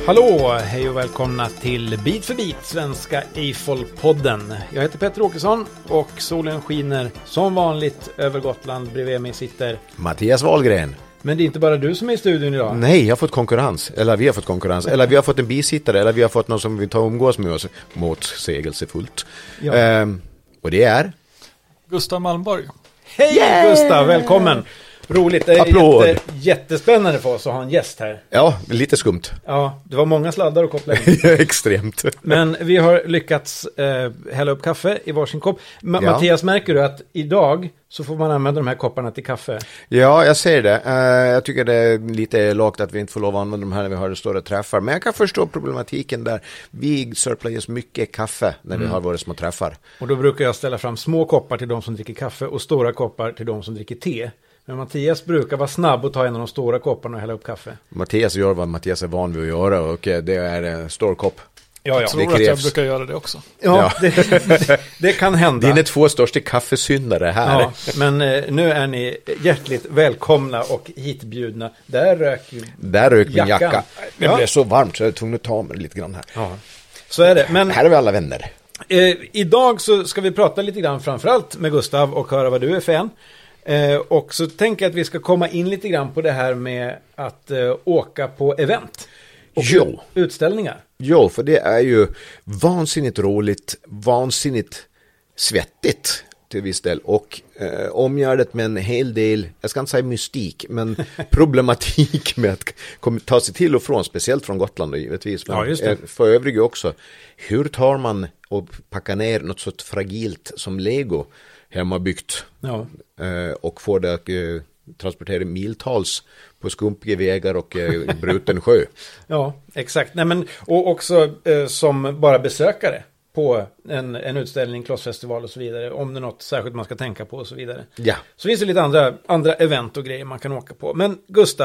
Hallå, hej och välkomna till Bit för bit, svenska Eiffel-podden. Jag heter Petter Åkesson och solen skiner som vanligt över Gotland. Bredvid mig sitter Mattias Wahlgren. Men det är inte bara du som är i studion idag. Nej, jag har fått konkurrens. Eller vi har fått konkurrens. Eller vi har fått en bisittare. Eller vi har fått någon som vill ta umgås med oss motsägelsefullt. Ja. Och det är... Gustav Malmborg. Hej Gustav, välkommen. Roligt, det är jättespännande för oss att ha en gäst här. Ja, lite skumt. Ja, det var många sladdar att koppla in. Extremt. Men vi har lyckats hälla upp kaffe i varsin kopp. Mattias, märker du att idag så får man använda de här kopparna till kaffe? Ja, jag ser det. Jag tycker det är lite lågt att vi inte får lov att använda de här när vi har stora träffar. Men jag kan förstå problematiken där. Vi sörplar just mycket kaffe när vi har våra små träffar. Och då brukar jag ställa fram små koppar till de som dricker kaffe och stora koppar till de som dricker te. Men Mattias brukar vara snabb och ta en av de stora kopparna och hälla upp kaffe. Mattias gör vad Mattias är van vid att göra och det är en stor kopp. Ja, jag tror att jag brukar göra det också. Ja. Det kan hända. Dina två största kaffesyndare här. Ja, men nu är ni hjärtligt välkomna och hitbjudna. Där rök min jacka. Det blev så varmt så jag är tvungen att ta mig lite grann här. Ja, så är det. Men här är vi alla vänner. Idag så ska vi prata lite grann framförallt med Gustav och höra vad du är fan. Och så tänker jag att vi ska komma in lite grann på det här med att åka på event och utställningar. Jo, för det är ju vansinnigt roligt, vansinnigt svettigt till viss del och omgärdat med en hel del, jag ska inte säga mystik, men problematik med att ta sig till och från, speciellt från Gotland givetvis, men just det. För övriga också. Hur tar man och packar ner något så fragilt som Lego hemmabyggt och får det att transportera miltals på skumpiga vägar och bruten sjö. Ja, exakt. Nej, men, och också som bara besökare på en utställning, klossfestival och så vidare, om det är något särskilt man ska tänka på och så vidare. Ja. Så finns det lite andra event och grejer man kan åka på. Men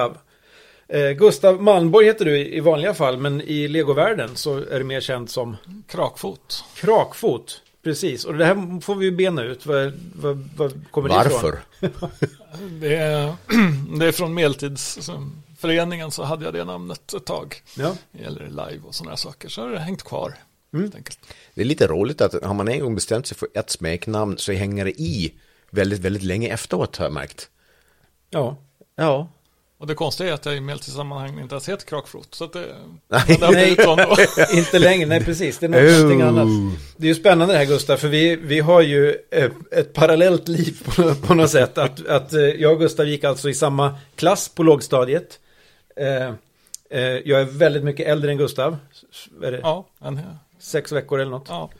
Gustav Malmborg heter du i vanliga fall, men i Legovärlden så är du mer känd som Krakfot. Krakfot. Precis, och det här får vi bena ut. Vad kommer det ifrån? Varför? Det är från Medeltidsföreningen, så hade jag det namnet ett tag. Ja. Eller live och sådana saker, så har det hängt kvar. Det är lite roligt att har man en gång bestämt sig för ett smeknamn så hänger det i väldigt, väldigt länge efteråt, har jag märkt. Ja. Och det konstiga är att jag i medeltidssammanhang inte har sett Krakfot. Så att nej, inte längre. Nej, precis. Det är någonting annat. Det är ju spännande det här, Gustav, för vi har ju ett parallellt liv på något sätt. Att jag och Gustav gick alltså i samma klass på lågstadiet. Jag är väldigt mycket äldre än Gustav. Är det? Ja. 6 veckor eller något. Ja.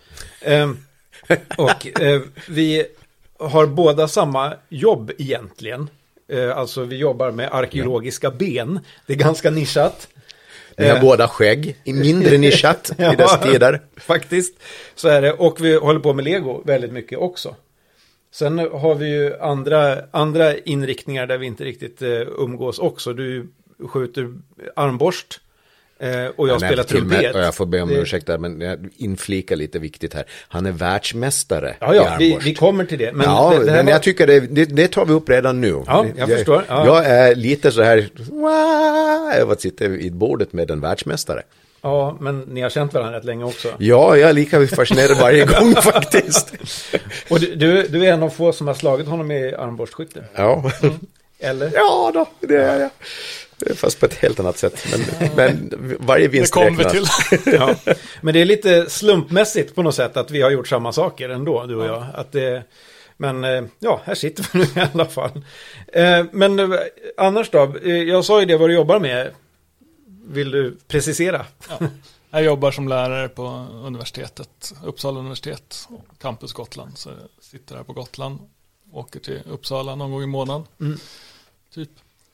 Och vi har båda samma jobb egentligen. Alltså vi jobbar med arkeologiska ben. Det är ganska nischat. Vi har båda skägg, mindre nischat i dessa tider. Faktiskt, så är det. Och vi håller på med Lego väldigt mycket också. Sen har vi ju andra inriktningar där vi inte riktigt umgås också. Du skjuter armborst. Och jag spelar trumpet. Och jag får be om ursäkt där, men jag inflikar lite viktigt här. Han är världsmästare. Ja, vi kommer till det. Men jag tycker det tar vi upp redan nu. Ja, jag förstår. Ja. Jag är lite så här över att sitta vid bordet med en världsmästare. Ja, men ni har känt varandra rätt länge också. Ja, jag är lika fascinerad varje gång faktiskt. Och du är en av få som har slagit honom i armborstskytte. Ja. Eller? Ja då, det är jag. Fast på ett helt annat sätt. Men varje vinst räknas. Ja. Men det är lite slumpmässigt på något sätt att vi har gjort samma saker ändå, du och jag. Men här sitter vi nu i alla fall. Men annars då? Jag sa ju det vad du jobbar med. Vill du precisera? Ja. Jag jobbar som lärare på universitetet, Uppsala universitet, campus Gotland. Så jag sitter här på Gotland, åker till Uppsala någon gång i månaden. Typ.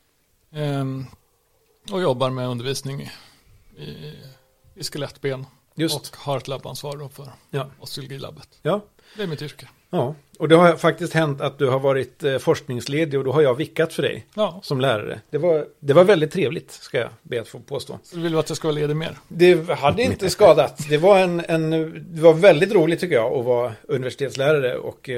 Och jobbar med undervisning i skelettben. Just. Och har ett labbansvar för osteologilabbet. Ja. Det är mitt yrke. Ja, och det har faktiskt hänt att du har varit forskningsledig och då har jag vickat för dig som lärare. Det var väldigt trevligt, ska jag be att få påstå. Så vill du att jag ska vara ledig mer? Det hade inte skadat. Det var väldigt roligt tycker jag att vara universitetslärare och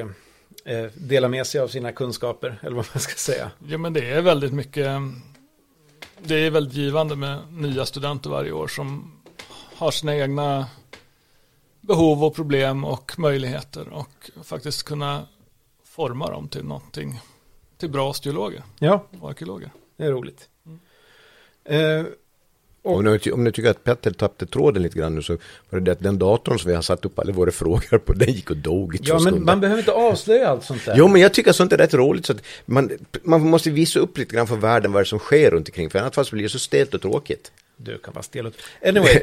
dela med sig av sina kunskaper, eller vad man ska säga. Ja, men det är väldigt mycket det är väldigt givande med nya studenter varje år som har sina egna behov och problem och möjligheter och faktiskt kunna forma dem till någonting, till bra osteologer och arkeologer. Det är roligt. Om ni tycker att Petter tappade tråden lite grann nu, så var det att den datorn som vi har satt upp alla våra frågor på, den gick och dog i 2 men stunder. man behöver inte avslöja allt sånt där. Jo, men jag tycker sånt är rätt roligt, så att man måste visa upp lite grann för världen vad som sker runt omkring, för annars fall så blir det så stelt och tråkigt. Du kan vara stel. Anyway.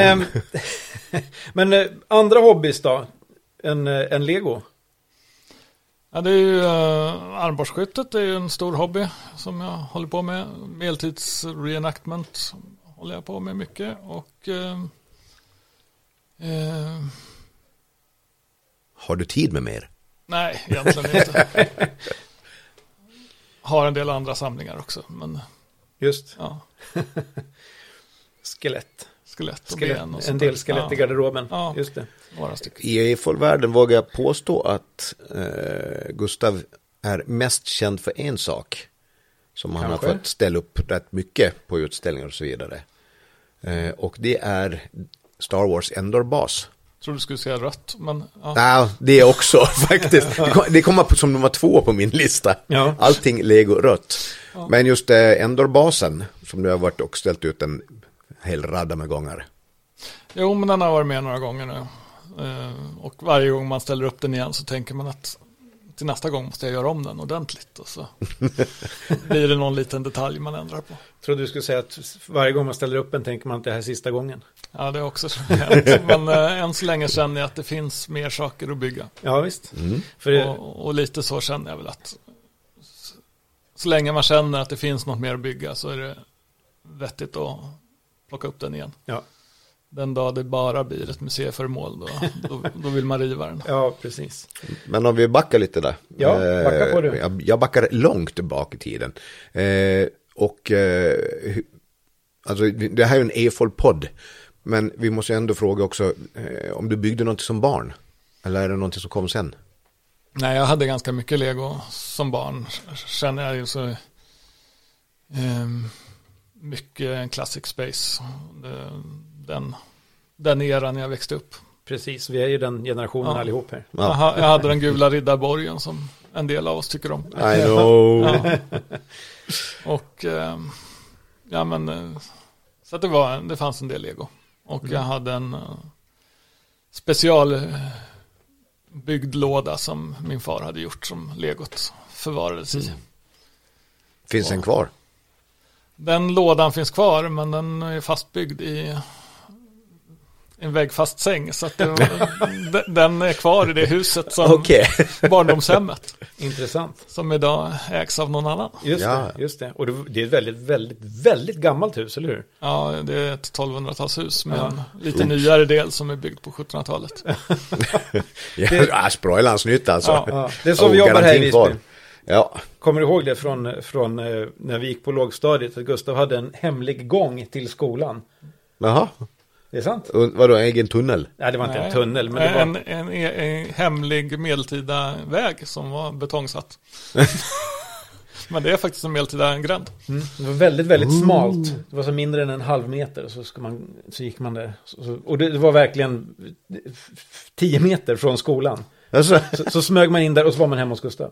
Men andra hobbys då? En Lego? Ja, det är ju armborstskyttet är ju en stor hobby som jag håller på med. Medeltids-reenactment håller jag på med mycket. Och har du tid med mer? Nej, egentligen inte. Har en del andra samlingar också. Men, just. Ja. Skelett Och ben och en del skelett i garderoben. Ja. Just det. I EFOL-världen vågar jag påstå att Gustav är mest känd för en sak som han har fått ställa upp rätt mycket på utställningar och så vidare. Och det är Star Wars Endor-bas. Jag tror du skulle säga rött, men ja, det är också faktiskt. Det kommer som nummer 2 på min lista. Ja. Allting Lego rött. Ja. Men just Endor-basen som du har varit och ställt ut en hel radda med gånger. Jo, men den har varit med några gånger nu. Och varje gång man ställer upp den igen så tänker man att till nästa gång måste jag göra om den ordentligt. Och så blir det någon liten detalj man ändrar på. Jag trodde du skulle säga att varje gång man ställer upp den tänker man att det här är sista gången. Ja, det är också så. Men än så länge känner jag att det finns mer saker att bygga. Ja, visst. Och lite så känner jag väl att så länge man känner att det finns något mer att bygga så är det vettigt att plocka upp den igen. Ja. Den dag det bara blir ett museiföremål då vill man riva den. Ja, precis. Men om vi backar lite där. Ja, backa på det. Jag backar långt tillbaka i tiden. Alltså det här är en EFOL-podd. Men vi måste ändå fråga också om du byggde något som barn. Eller är det något som kom sen? Nej, jag hade ganska mycket Lego som barn. Känner jag ju så mycket Classic Space. Den eran jag växte upp. Precis, vi är ju den generationen allihop här. Ja. Jag hade den gula riddarborgen som en del av oss tycker om. I know. Ja. Och så att det fanns en del Lego. Och jag hade en specialbyggd låda som min far hade gjort som Legot förvarades i. Finns den kvar? Den lådan finns kvar, men den är fastbyggd i en väggfast säng. Så att den är kvar i det huset som barndomshemmet. Intressant. Som idag ägs av någon annan. Just det. Och det är ett väldigt, väldigt, väldigt gammalt hus, eller hur? Ja, det är ett 1200-talshus med en lite nyare del som är byggd på 1700-talet. Sprojlans nytt alltså. Ja. Det är så vi jobbar här i Visby. Ja. Kommer du ihåg det från när vi gick på lågstadiet att Gustav hade en hemlig gång till skolan? Jaha. Det är sant. Vadå, egen tunnel? Nej, det var inte en tunnel. Men det var en hemlig medeltida väg som var betongsatt. Men det är faktiskt en medeltida gränd. Det var väldigt, väldigt smalt. Det var så mindre än en halv meter. Så gick man där. Och det var verkligen 10 meter från skolan. Alltså. Så smög man in där och så var man hemma hos Gustav.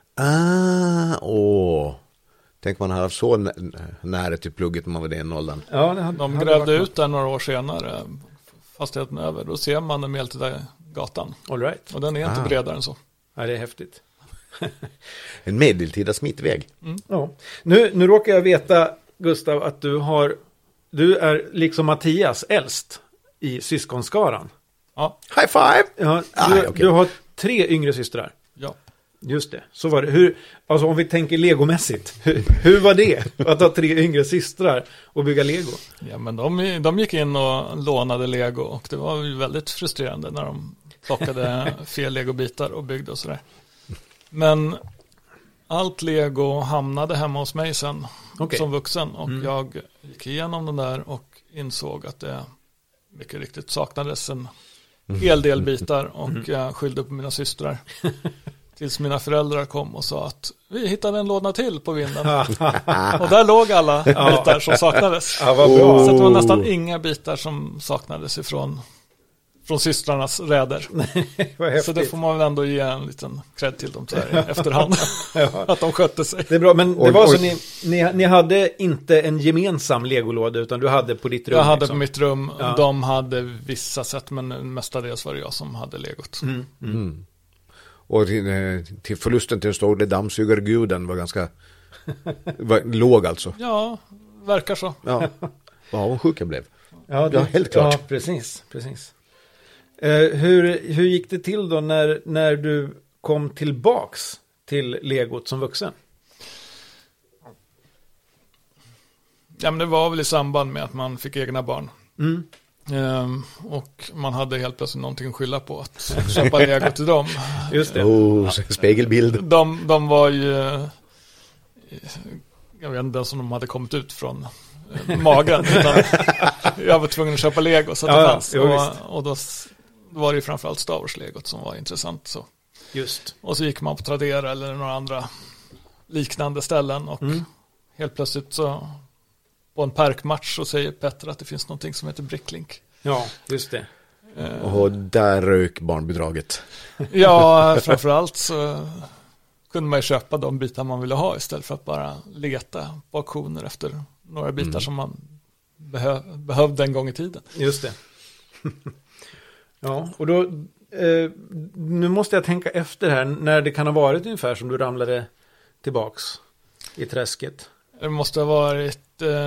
Tänk man hade så nära till plugget när man var den åldern. Ja, de grävde ut där några år senare, fastigheten över. Då ser man den medeltida gatan. All right. Och den är inte bredare än så. Ja, det är häftigt. En medeltida smittväg. Ja. Nu råkar jag veta, Gustav, att du är liksom Mattias äldst i syskonskaran. Ja. High five! Ja, du har 3 yngre systrar. Ja. Just det, så var det. Alltså om vi tänker legomässigt, hur var det att ha 3 yngre systrar och bygga Lego? Ja, men de gick in och lånade Lego och det var ju väldigt frustrerande när de plockade fel Lego-bitar och byggde och sådär. Men allt Lego hamnade hemma hos mig sen som vuxen och jag gick igenom den där och insåg att det mycket riktigt saknades en hel del bitar och jag skyllde på mina systrar. Tills mina föräldrar kom och sa att vi hittade en låda till på vinden. Och där låg alla bitar som saknades. Ja, vad bra. Så det var nästan inga bitar som saknades ifrån systrarnas räder. Vad häftigt. Så det får man väl ändå ge en liten cred till dem så här i efterhand. Att de skötte sig. Det är bra, men det var så ni hade inte en gemensam legolåda utan du hade på ditt rum? Jag hade liksom. på mitt rum. Ja. De hade vissa sätt, men mestadels var det jag som hade legot. Och till förlusten till den stora dammsugarguden var ganska låg alltså. Ja, verkar så. Ja, vad avundsjuk jag blev. Ja, helt klart. Ja, precis. Hur gick det till då när du kom tillbaks till legot som vuxen? Ja, men det var väl i samband med att man fick egna barn. Och man hade helt plötsligt någonting att skylla på att köpa lego till dem. Just det. Spegelbild. De var ju, jag vet inte ens om de hade kommit ut från magen, utan jag var tvungen att köpa lego så att det fanns. Och då var det ju framförallt Star Wars-legot som var intressant. Så. Just. Och så gick man på Tradera eller några andra liknande ställen och helt plötsligt så på en parkmatch så säger Petter att det finns någonting som heter Bricklink. Ja, just det. Och där rök barnbidraget. Ja, framförallt så kunde man ju köpa de bitar man ville ha istället för att bara leta på auktioner efter några bitar som man behövde en gång i tiden. Just det. Ja, och då nu måste jag tänka efter här när det kan ha varit ungefär som du ramlade tillbaks i träsket. Det måste ha varit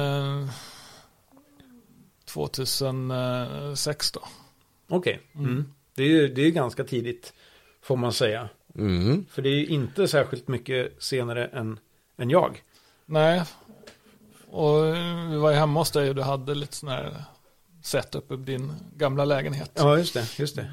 2006 då. Okej. Det är ganska tidigt får man säga. För det är ju inte särskilt mycket senare än jag. Nej. Och vi var ju hemma hos dig och du hade lite sån här setup upp din gamla lägenhet. Ja, just det.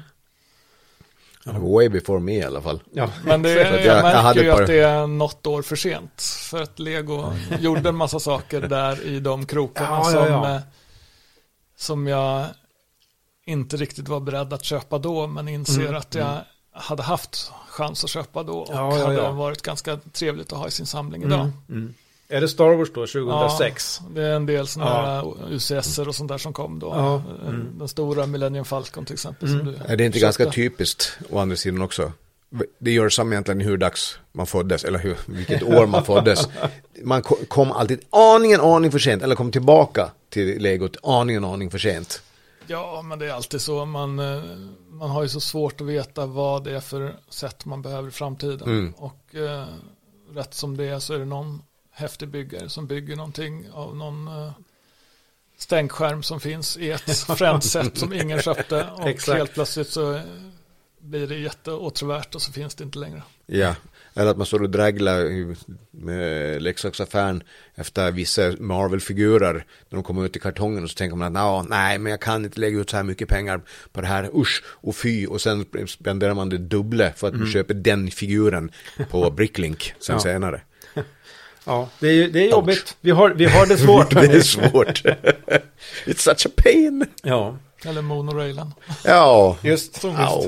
Way before me i alla fall. Ja. Men jag märker ju att det är något år för sent. För att Lego gjorde en massa saker där i de krokarna som jag inte riktigt var beredd att köpa då. Men inser att jag hade haft chans att köpa då. Och hade varit ganska trevligt att ha i sin samling idag. Är det Star Wars då, 2006? Ja, det är en del sådana här UCSer och sånt där som kom då. Den stora Millennium Falcon till exempel. Som du är det inte ganska typiskt å andra sidan också? Det gör samma egentligen hur dags man föddes eller vilket år man föddes. Man kom alltid aning för sent eller kom tillbaka till legot aning för sent. Ja, men det är alltid så. Man har ju så svårt att veta vad det är för sätt man behöver i framtiden. Och rätt som det är så är det någon häftig byggare som bygger någonting av någon stänkskärm som finns i ett fränt sätt som ingen köpte och helt plötsligt så blir det jätteåtråvärt och så finns det inte längre. Ja, eller att man står och dräglar med leksaksaffären efter vissa Marvel-figurer när de kommer ut i kartongen och så tänker man att nej, men jag kan inte lägga ut så här mycket pengar på det här, usch och fy, och sen spenderar man det dubbla för att man köper den figuren på Bricklink sen senare. Ja, det är jobbigt. Vi har det svårt. Det är svårt. It's such a pain. Ja. Eller monorailen. Ja, just.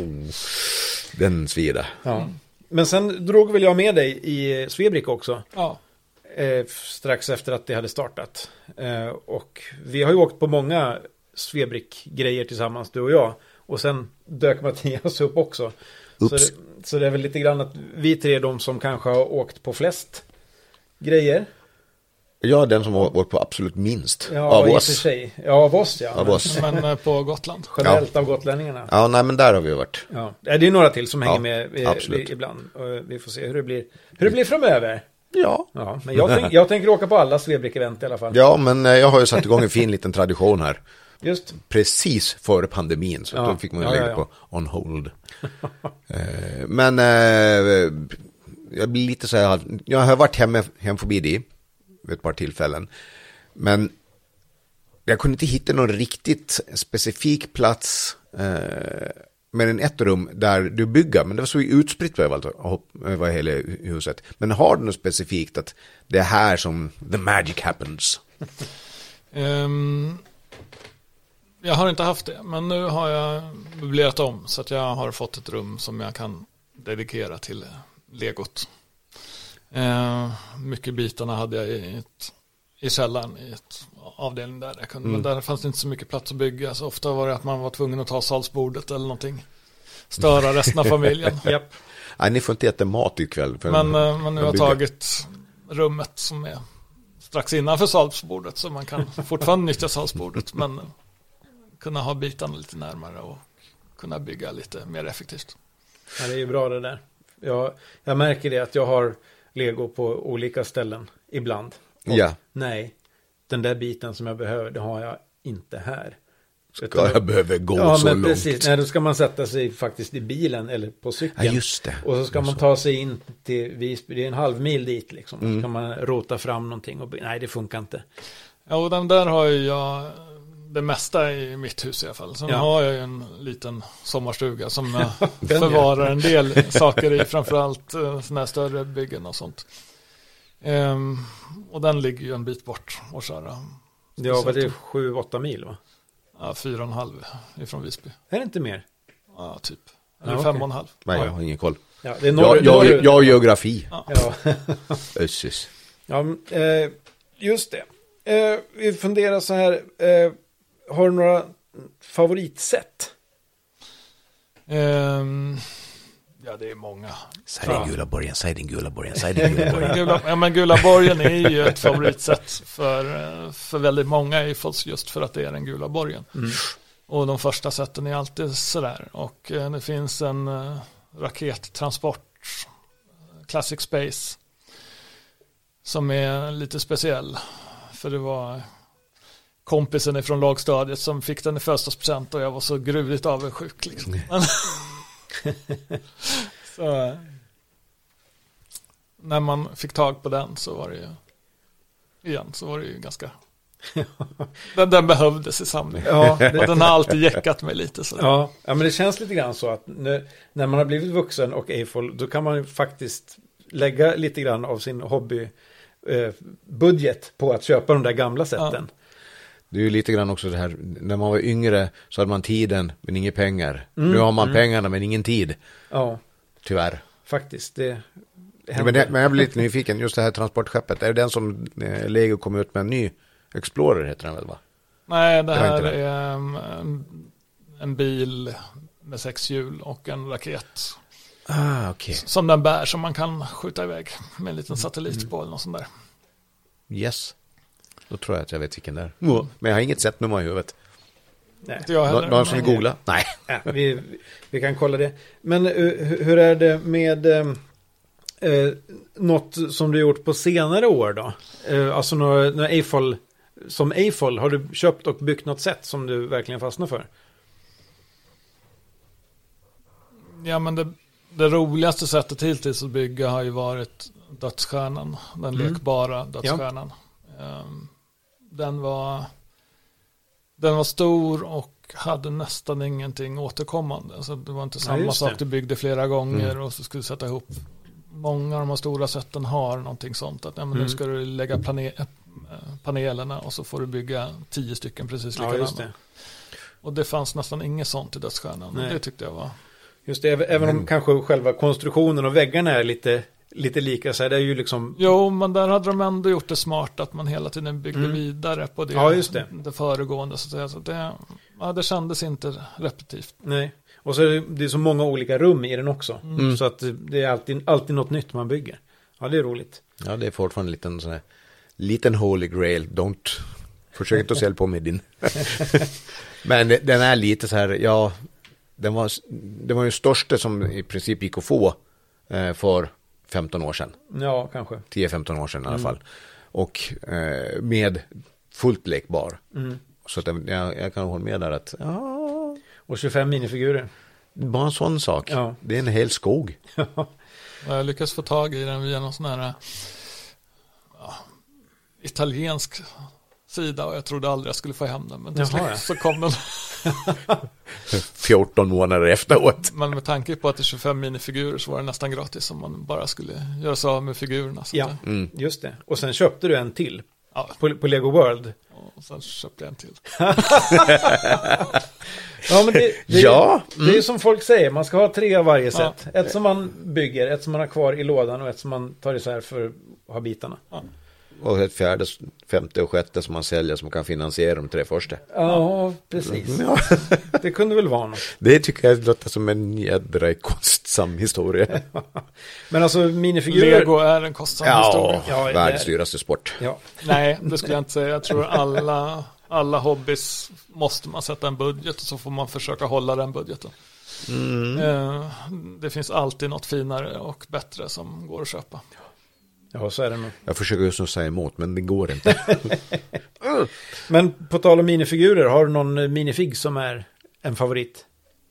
Den svida. Ja. Men sen drog väl jag med dig i Svebrick också. Ja. Strax efter att det hade startat. Och vi har ju åkt på många Svebrick-grejer tillsammans, du och jag. Och sen dök Mattias upp också. Så det är väl lite grann att vi tre är de som kanske har åkt på flest grejer. Ja, den som har åkt på absolut minst av oss. Ja, av oss, ja. Av oss. Men på Gotland. Generellt av gotlänningarna. Ja, nej, men där har vi varit. Ja. Det är några till som hänger med ibland. Vi får se hur det blir framöver. Ja. Men jag tänker åka på alla Svebrick-event i alla fall. Ja, men jag har ju satt igång en fin liten tradition här. Just. Precis före pandemin, så då fick man ju lägga på on hold. Men jag blir lite så här, jag har varit hem förbi det vid ett par tillfällen. Men jag kunde inte hitta någon riktigt specifik plats med en ett rum där du bygger, men det var så utspritt över hela huset. Men har du något specifikt att det är här som the magic happens? Jag har inte haft det, men nu har jag möblerat om så att jag har fått ett rum som jag kan dedikera till legot. Mycket bitarna hade jag i källaren i ett avdelning där. Men där fanns det inte så mycket plats att bygga. Så ofta var det att man var tvungen att ta salsbordet eller någonting. Störa resten av familjen. Japp. Nej, ni får inte äta mat ikväll. Men man nu har tagit rummet som är strax innanför salsbordet. Så man kan fortfarande nyttja salsbordet. Men kunna ha bitarna lite närmare och kunna bygga lite mer effektivt. Ja, det är ju bra det där. Jag märker det att jag har Lego på olika ställen ibland. Och nej, den där biten som jag behöver, det har jag inte här. Jag behöver gå så men långt. Precis. Nej, då ska man sätta sig faktiskt i bilen eller på cykeln. Ja, just det. Och så ska man ta sig in till Visby. Det är en halv mil dit liksom. Så ska man rota fram någonting. Och nej, det funkar inte. Ja, och den där har jag det mesta i mitt hus i alla fall. Sen har jag en liten sommarstuga som jag förvarar en del saker i. Framförallt sådana här större byggen och sånt. Och den ligger ju en bit bort och köra. Ja, vad det är 7-8 mil va? Ja, 4,5 ifrån Visby. Är det inte mer? Ja, typ. Eller 5,5. Nej, jag har ingen koll. Ja, det är jag geografi. Ja. Össes. Ja, just det. Vi funderar så här. Har du några favoritsätt? Ja, det är många. Säg den gula borgen. Ja, men Gula borgen är ju ett favoritsätt för väldigt många just för att det är den gula borgen. Och de första sätten är alltid sådär. Och det finns en rakettransport, Classic Space, som är lite speciell. För det var kompisen ifrån lågstadiet som fick den i födelsedagspresent och jag var så gruvligt avundsjuk liksom. Så när man fick tag på den så var det ju ganska den behövdes i samlingen. Ja, och den har alltid jäckat mig lite så. Ja, men det känns lite grann så att när man har blivit vuxen och AFOL, då kan man faktiskt lägga lite grann av sin hobbybudget på att köpa de där gamla sätten. Ja. Det är ju lite grann också det här, när man var yngre så hade man tiden men inga pengar. Nu har man pengarna men ingen tid. Ja. Tyvärr. Faktiskt, men jag blir lite nyfiken, just det här transportskeppet, är det den som Lego kom ut med en ny Explorer heter den väl va? Nej, det här är en bil med 6 hjul och en raket. Okay. Som den bär som man kan skjuta iväg med en liten satellit på eller något sånt där. Yes. Då tror jag att jag vet vilken det är. Men jag har inget sett nummer i huvudet. Nej. Någon som googla? Nej. Ja, vi kan kolla det. Men hur är det med något som du gjort på senare år då? Alltså några AFOL, som AFOL, har du köpt och byggt något sätt som du verkligen fastnar för? Ja, men det roligaste sättet hittills att bygga har ju varit dödsstjärnan. Den lekbara dödsstjärnan. Ja. Den var stor och hade nästan ingenting återkommande. Så det var inte samma sak du byggde flera gånger och så skulle du sätta ihop. Många av de här stora sätten har någonting sånt. Att nu ska du lägga panelerna och så får du bygga 10 stycken precis likadana. Och det fanns nästan inget sånt i dödsstjärnan. Och det tyckte jag var... Just det, även om kanske själva konstruktionen och väggarna är lite lika så här, det är ju liksom... Jo, men där hade de ändå gjort det smart att man hela tiden byggde vidare på det föregående. Så det kändes inte repetitivt. Nej, och så är det så många olika rum i den också. Så att det är alltid något nytt man bygger. Ja, det är roligt. Ja, det är fortfarande en liten holy grail. Försök inte att sälja på med din. Men den är lite så här, ja... Det var ju största som i princip gick att få för 15 år sedan. Ja, kanske. 10-15 år sedan i alla fall. Och med fullt lekbar. Så att jag kan hålla med där att... Ja. Och 25 minifigurer. Bara en sån sak. Ja. Det är en hel skog. Jag lyckas få tag i den via någon sån här italiensk sida och jag trodde aldrig jag skulle få hem den. Men till slut så kom den. 14 månader efteråt. Men med tanke på att det är 25 minifigurer så var det nästan gratis om man bara skulle göra sig av med figurerna. Så just det. Och sen köpte du en till. Ja. På Lego World. Och sen köpte jag en till. Ja, men det Ja. är som folk säger, man ska ha 3 av varje sätt. Ett som man bygger, ett som man har kvar i lådan och ett som man tar isär för att ha bitarna. Ja. Och ett fjärde, femte och sjätte som man säljer som kan finansiera de 3 första. Ja, precis. Ja. Det kunde väl vara något. Det tycker jag låter som en jädra kostsam historia. Men alltså minifigurer... Lego är en kostsam historia. Ja, det är världens det. dyraste sport. Ja. Nej, det skulle jag inte säga. Jag tror alla hobbys måste man sätta en budget och så får man försöka hålla den budgeten. Det finns alltid något finare och bättre som går att köpa. Ja, så är det nog. Jag försöker just nu säga emot, men det går inte. Men på tal om minifigurer, har du någon minifig som är en favorit?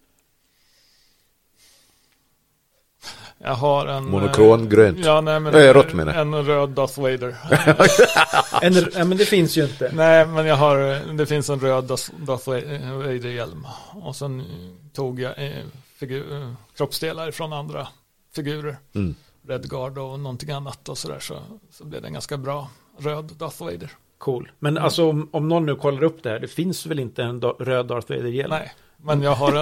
Jag har en... Monokron, grönt. Ja, nej, men rått menar jag. en röd Darth Vader. Ja, men det finns ju inte. Nej, men det finns en röd Darth Vader-hjälm. Och sen tog jag kroppsdelar från andra figurer. Redguard och någonting annat och sådär. Så blev det en ganska bra röd Darth Vader. Cool. Men alltså om någon nu kollar upp det här, det finns väl inte en röd Darth Vader-hjälm? Nej, men jag har en.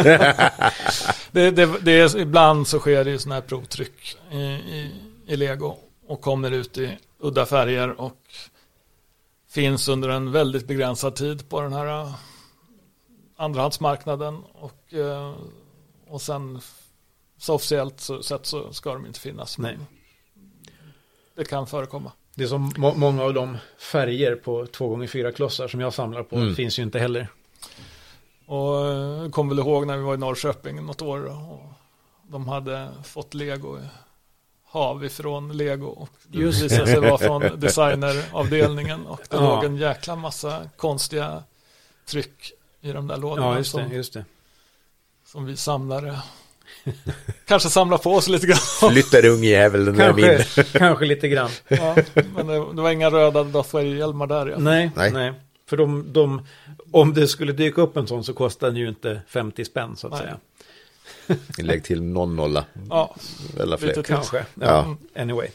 det är, ibland så sker det ju sådana här provtryck i Lego och kommer ut i udda färger och finns under en väldigt begränsad tid på den här andrahandsmarknaden och sen så officiellt sett så ska de inte finnas. Nej. Det kan förekomma. Det är som många av de färger på 2x4 klossar som jag samlar på finns ju inte heller. Och jag kommer väl ihåg när vi var i Norrköping något år och de hade fått Lego hav ifrån Lego och det visade sig vara från designeravdelningen och det låg en jäkla massa konstiga tryck i de där lådorna. Ja, just det. Som vi samlare kanske samlar på oss lite grann. Flyttar ungjävel den där min. Kanske lite grann. Ja, men det var inga röda Darth Vader-hjälmar där. Ja. Nej. För om det skulle dyka upp en sån så kostar den ju inte 50 spänn så att säga. Lägg till någon nolla. Ja, eller fler. Kanske. Ja. Anyway.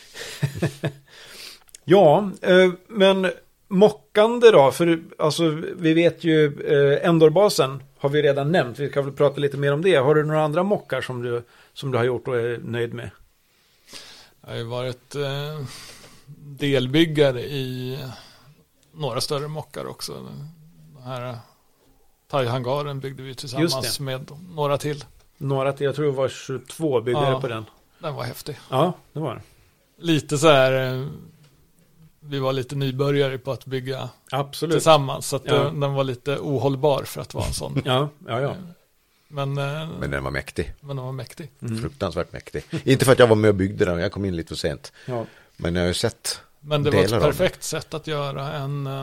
Ja, men mockande då, för alltså vi vet ju Endor-basen har vi redan nämnt. Vi kan väl prata lite mer om det. Har du några andra mockar som du har gjort och är nöjd med? Jag har ju varit delbyggare i några större mockar också. Den här Thai-hangaren byggde vi tillsammans med några till. Jag tror det var 22 byggare på den. Den var häftig. Ja, det var det. Lite så här, vi var lite nybörjare på att bygga tillsammans. Så att den var lite ohållbar för att vara en sån. Ja. Men den var mäktig. Fruktansvärt mäktig. Inte för att jag var med och byggde den, jag kom in lite för sent. Ja. Men jag har ju sett. Men det var ett perfekt sätt att göra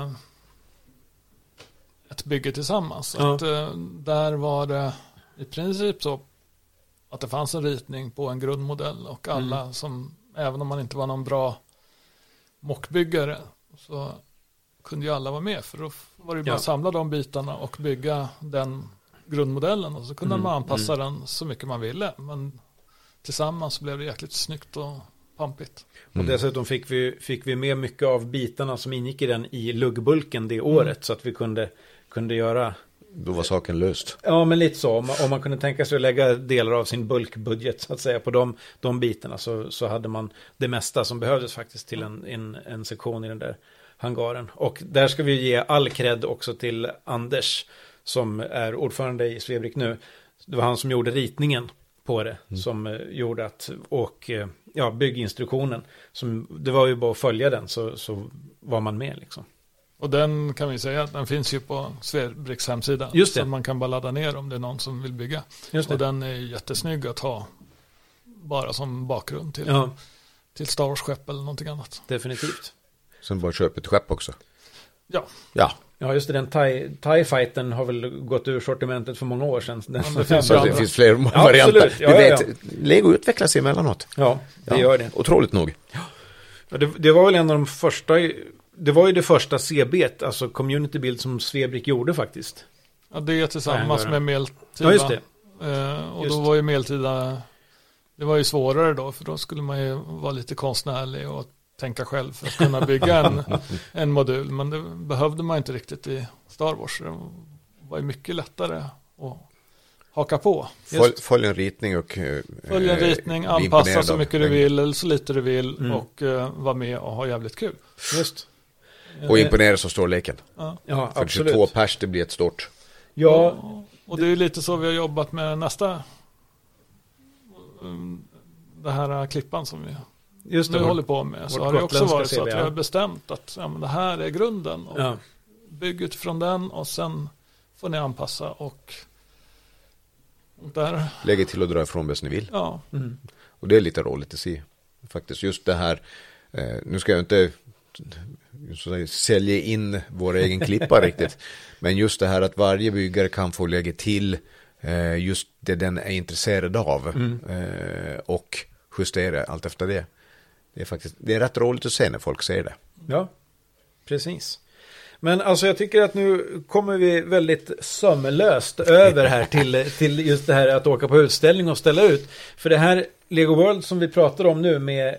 ett bygge tillsammans. Ja. Att, där var det i princip så att det fanns en ritning på en grundmodell och alla som, även om man inte var någon bra mockbyggare, så kunde ju alla vara med, för då var det ju bara att samla de bitarna och bygga den grundmodellen och så kunde man anpassa den så mycket man ville, men tillsammans blev det jäkligt snyggt och pampigt. Och dessutom fick vi med mycket av bitarna som ingick i den i luggbulken det året, så att vi kunde göra. Då var saken löst. Ja, men lite så. Om man kunde tänka sig att lägga delar av sin bulkbudget så att säga på de bitarna, så hade man det mesta som behövdes faktiskt till en sektion i den där hangaren. Och där ska vi ge all cred också till Anders som är ordförande i Svebrick nu. Det var han som gjorde ritningen på det, som gjorde att, och bygginstruktionen, det var ju bara att följa den, så var man med liksom. Och den kan vi säga att den finns ju på Svebricks hemsida. Just det. Så man kan bara ladda ner om det är någon som vill bygga. Och den är jättesnygg att ha bara som bakgrund till Star Wars-skepp eller någonting annat. Definitivt. Sen bara köpa ett skepp också. Ja. Ja, just det. Den TIE-fighten har väl gått ur sortimentet för många år sedan. Det finns fler varianter. Absolut. Ja. Lego utvecklas emellanåt. Ja, det gör det. Otroligt nog. Ja, det var väl en av de första. Det var ju det första CB, alltså community build, som Svebrick gjorde faktiskt. Ja, det är tillsammans med Medeltida. Ja, just det. Och då var ju Medeltida, det var ju svårare då, för då skulle man ju vara lite konstnärlig och tänka själv för att kunna bygga en modul. Men det behövde man inte riktigt i Star Wars. Det var ju mycket lättare att haka på. Följ en ritning och följ en ritning, anpassa så mycket du vill eller så lite du vill och vara med och ha jävligt kul. Just. Och imponera så storleken. Ja, för absolut. 22 pers, det blir ett stort. Ja. Och det är lite så vi har jobbat med nästa det här klippan som vi Just det, nu håller på med. Så har det också varit så att vi har bestämt att men det här är grunden och bygg utifrån den och sen får ni anpassa och där. Lägger till och dra ifrån bäst ni vill. Ja. Och det är lite roligt att se. Faktiskt just det här, nu ska jag inte sälja in vår egen klippa riktigt. Men just det här att varje byggare kan få lägga till just det den är intresserad av och justera allt efter det. Det är rätt roligt att se när folk ser det. Ja, precis. Men alltså jag tycker att nu kommer vi väldigt sömlöst över här till just det här att åka på utställning och ställa ut. För det här Lego World som vi pratar om nu med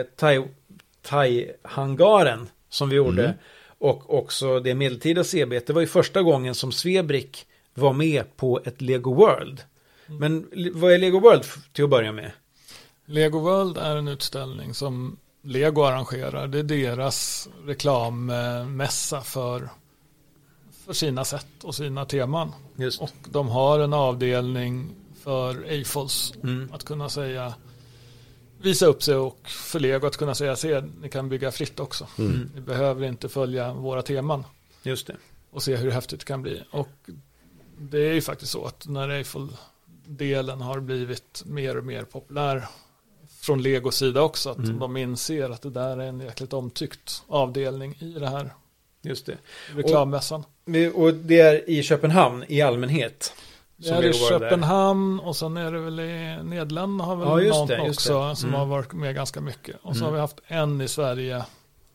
Thai-hangaren som vi gjorde och också det medeltida CB, det var ju första gången som Svebrick var med på ett Lego World. Men vad är Lego World till att börja med? Lego World är en utställning som Lego arrangerar. Det är deras reklammässa för sina sätt och sina teman. Just. Och de har en avdelning för Eiffels att kunna säga visa upp sig och för Lego att kunna säga se, ni kan bygga fritt också. Ni behöver inte följa våra teman. Just det. Och se hur häftigt det kan bli. Och det är ju faktiskt så att när Eiffel-delen har blivit mer och mer populär från Legos sida också, att de inser att det där är en jäkligt omtyckt avdelning i det här. Just det. Reklammässan. Och det är i Köpenhamn i allmänhet. Det är i Köpenhamn och sen är det väl i Nederländerna har väl någon också som har varit med ganska mycket. Och så har vi haft en i Sverige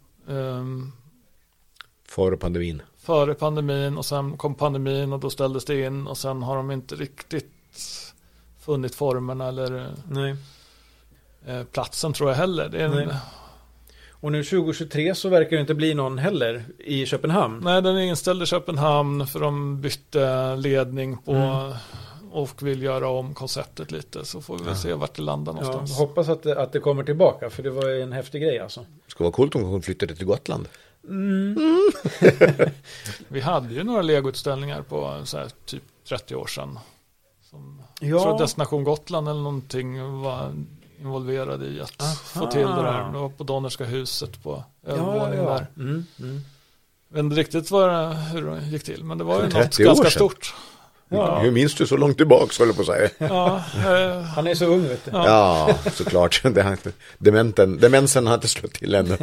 före pandemin och sen kom pandemin och då ställdes det in och sen har de inte riktigt funnit formerna eller platsen tror jag heller. Det är och nu 2023 så verkar det inte bli någon heller i Köpenhamn. Nej, den är inställd i Köpenhamn för de bytte ledning på och vill göra om konceptet lite. Så får vi väl se vart det landar någonstans. Ja, hoppas att det kommer tillbaka för det var en häftig grej alltså. Det ska vara coolt om de flyttade till Gotland. Vi hade ju några Lego-utställningar på så här, typ 30 år sedan. Som, jag tror Destination Gotland eller någonting var involverad i att få till det där. Det var på Donnerska huset på övervåningen där. Jag vet inte riktigt hur det gick till, men det var ju något ganska stort. Ja. Hur minns du så långt tillbaka, håller på att säga? Ja, han är så ung, vet du. Ja, såklart. Demensen har inte slått till ännu.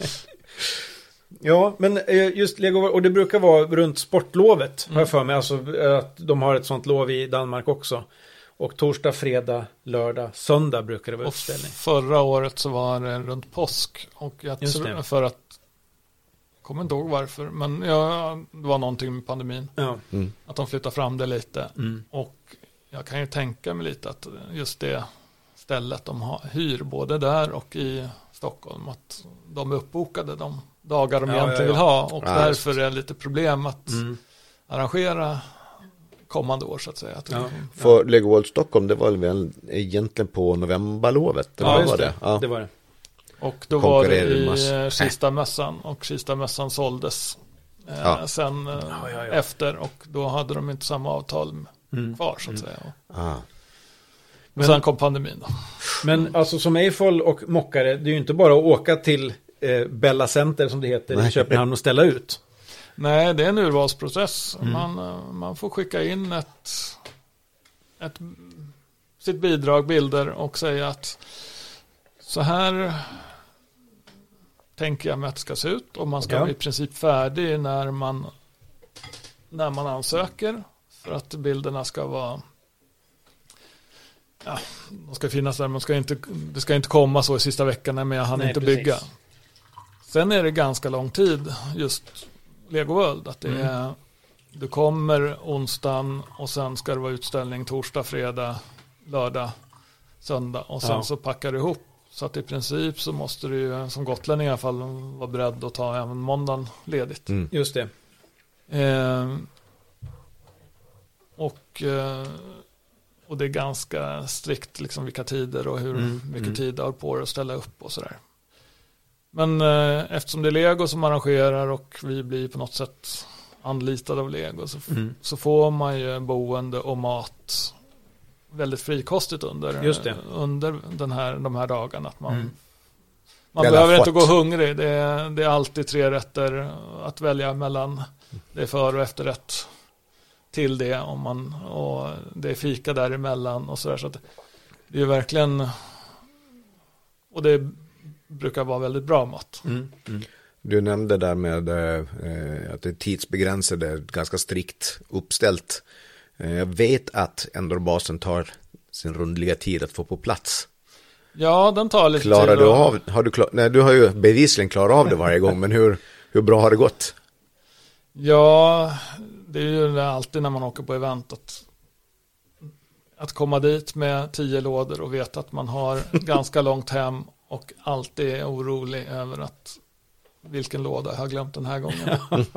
Ja, men just Lego, och det brukar vara runt sportlovet, har jag för mig. Alltså att de har ett sånt lov i Danmark också. Och torsdag, fredag, lördag, söndag brukar det vara utställning. Förra året så var det runt påsk. Och jag tror för att kommer inte ihåg varför, men det var någonting med pandemin. Ja. Att de flyttar fram det lite. Och jag kan ju tänka mig lite att just det stället de hyr både där och i Stockholm, att de är uppbokade de dagar de egentligen vill ha. Och därför är det lite problem att arrangera kommande år så att säga. För Lego World Stockholm, det var väl egentligen på novemberlovet? Ja, just det. Det var det. Och då var det i Kista-mässan och Kista-mässan såldes sen efter och då hade de inte samma avtal kvar så att säga. Men sen kom pandemin då. Men alltså som Eiffel och mockare, det är ju inte bara att åka till Bella Center som det heter i Köpenhamn och ställa ut. Nej, det är en urvalsprocess. Man får skicka in sitt bidrag, bilder och säga att så här tänker jag mig att det ska se ut och man ska vara i princip färdig när man ansöker för att bilderna ska vara de ska finnas där, det ska inte komma så i sista veckan när jag hann inte bygga. Sen är det ganska lång tid just Lego World att det är du kommer onsdagen och sen ska det vara utställning torsdag, fredag, lördag, söndag och sen så packar du ihop Så att i princip så måste du ju som gotlänning i alla fall vara beredd att ta även måndagen ledigt. Just det. Och det är ganska strikt liksom vilka tider och hur mycket tid du har på dig att ställa upp och sådär. Men eftersom det är Lego som arrangerar och vi blir på något sätt anlitade av Lego så får man ju boende och mat väldigt frikostigt under de här dagarna. Att man behöver inte gå hungrig. Det är alltid 3 rätter att välja mellan. Det är för- och efterrätt till det och det är fika däremellan och sådär. Så att det är verkligen, och det brukar vara väldigt bra mat. Du nämnde där med att det är tidsbegränsade, ganska strikt uppställt. Jag vet att Endorbasen tar sin rundliga tid att få på plats. Ja, den tar lite Klarar tid. du av, nej, du har ju bevisligen klarat av det varje gång, men hur bra har det gått? Ja, det är ju alltid när man åker på event att komma dit med 10 lådor och veta att man har ganska långt hem och alltid är orolig över att vilken låda jag har glömt den här gången.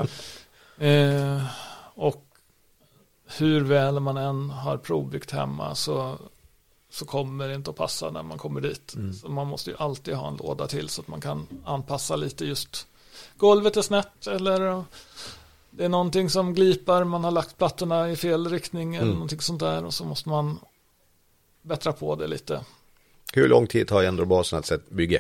Och hur väl man än har provbyggt hemma så kommer det inte att passa när man kommer dit. Så man måste ju alltid ha en låda till så att man kan anpassa lite, just golvet är snett eller det är någonting som glipar, man har lagt plattorna i fel riktning eller någonting sånt där, och så måste man bättra på det lite. Hur lång tid tar Endorbasen att bygga?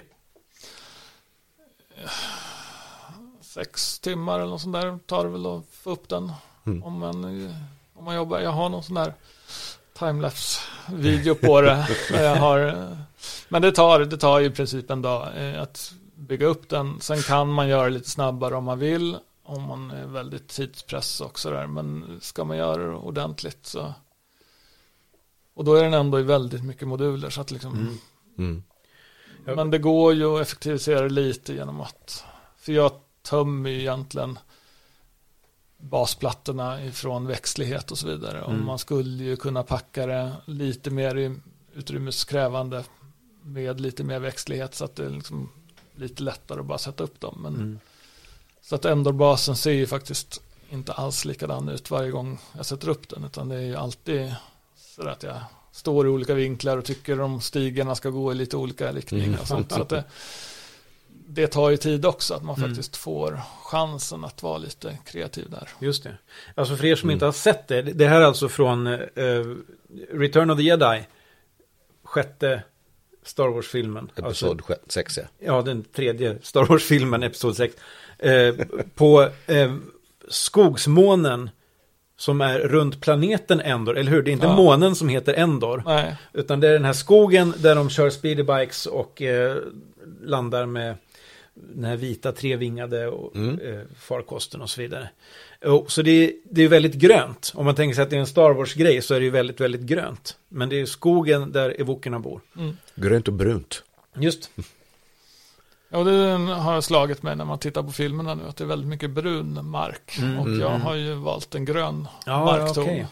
6 timmar eller något sånt där tar det väl att få upp den. Om man jobbar. Jag har någon sån där timelapse-video på det. Men det tar ju i princip en dag att bygga upp den. Sen kan man göra lite snabbare om man vill. Om man är väldigt tidspress också där. Men ska man göra det ordentligt så... Och då är den ändå i väldigt mycket moduler. Så att liksom... Men det går ju att effektivisera lite genom att... För jag tömmer ju egentligen basplattorna ifrån växtlighet och så vidare. Och man skulle ju kunna packa det lite mer utrymmeskrävande med lite mer växtlighet så att det är liksom lite lättare att bara sätta upp dem. Men så att Endorbasen ser ju faktiskt inte alls likadan ut varje gång jag sätter upp den, utan det är ju alltid så att jag står i olika vinklar och tycker om stigarna ska gå i lite olika riktningar och sånt. Så att det tar ju tid också att man faktiskt får chansen att vara lite kreativ där. Just det. Alltså för er som inte har sett det här är alltså från Return of the Jedi, 6:e Star Wars-filmen. Episod 6, ja. Ja, den 3:e Star Wars-filmen, episod 6. På skogsmånen som är runt planeten Endor, eller hur? Det är inte månen som heter Endor. Nej. Utan det är den här skogen där de kör speedybikes och landar med den här vita trevingade farkosten och så vidare. Så det är väldigt grönt. Om man tänker sig att det är en Star Wars-grej så är det ju väldigt, väldigt grönt. Men det är skogen där evokerna bor. Grönt och brunt. Just. Ja, det har jag slagit mig när man tittar på filmerna nu, att det är väldigt mycket brun mark. Och jag har ju valt en grön markton. Okay.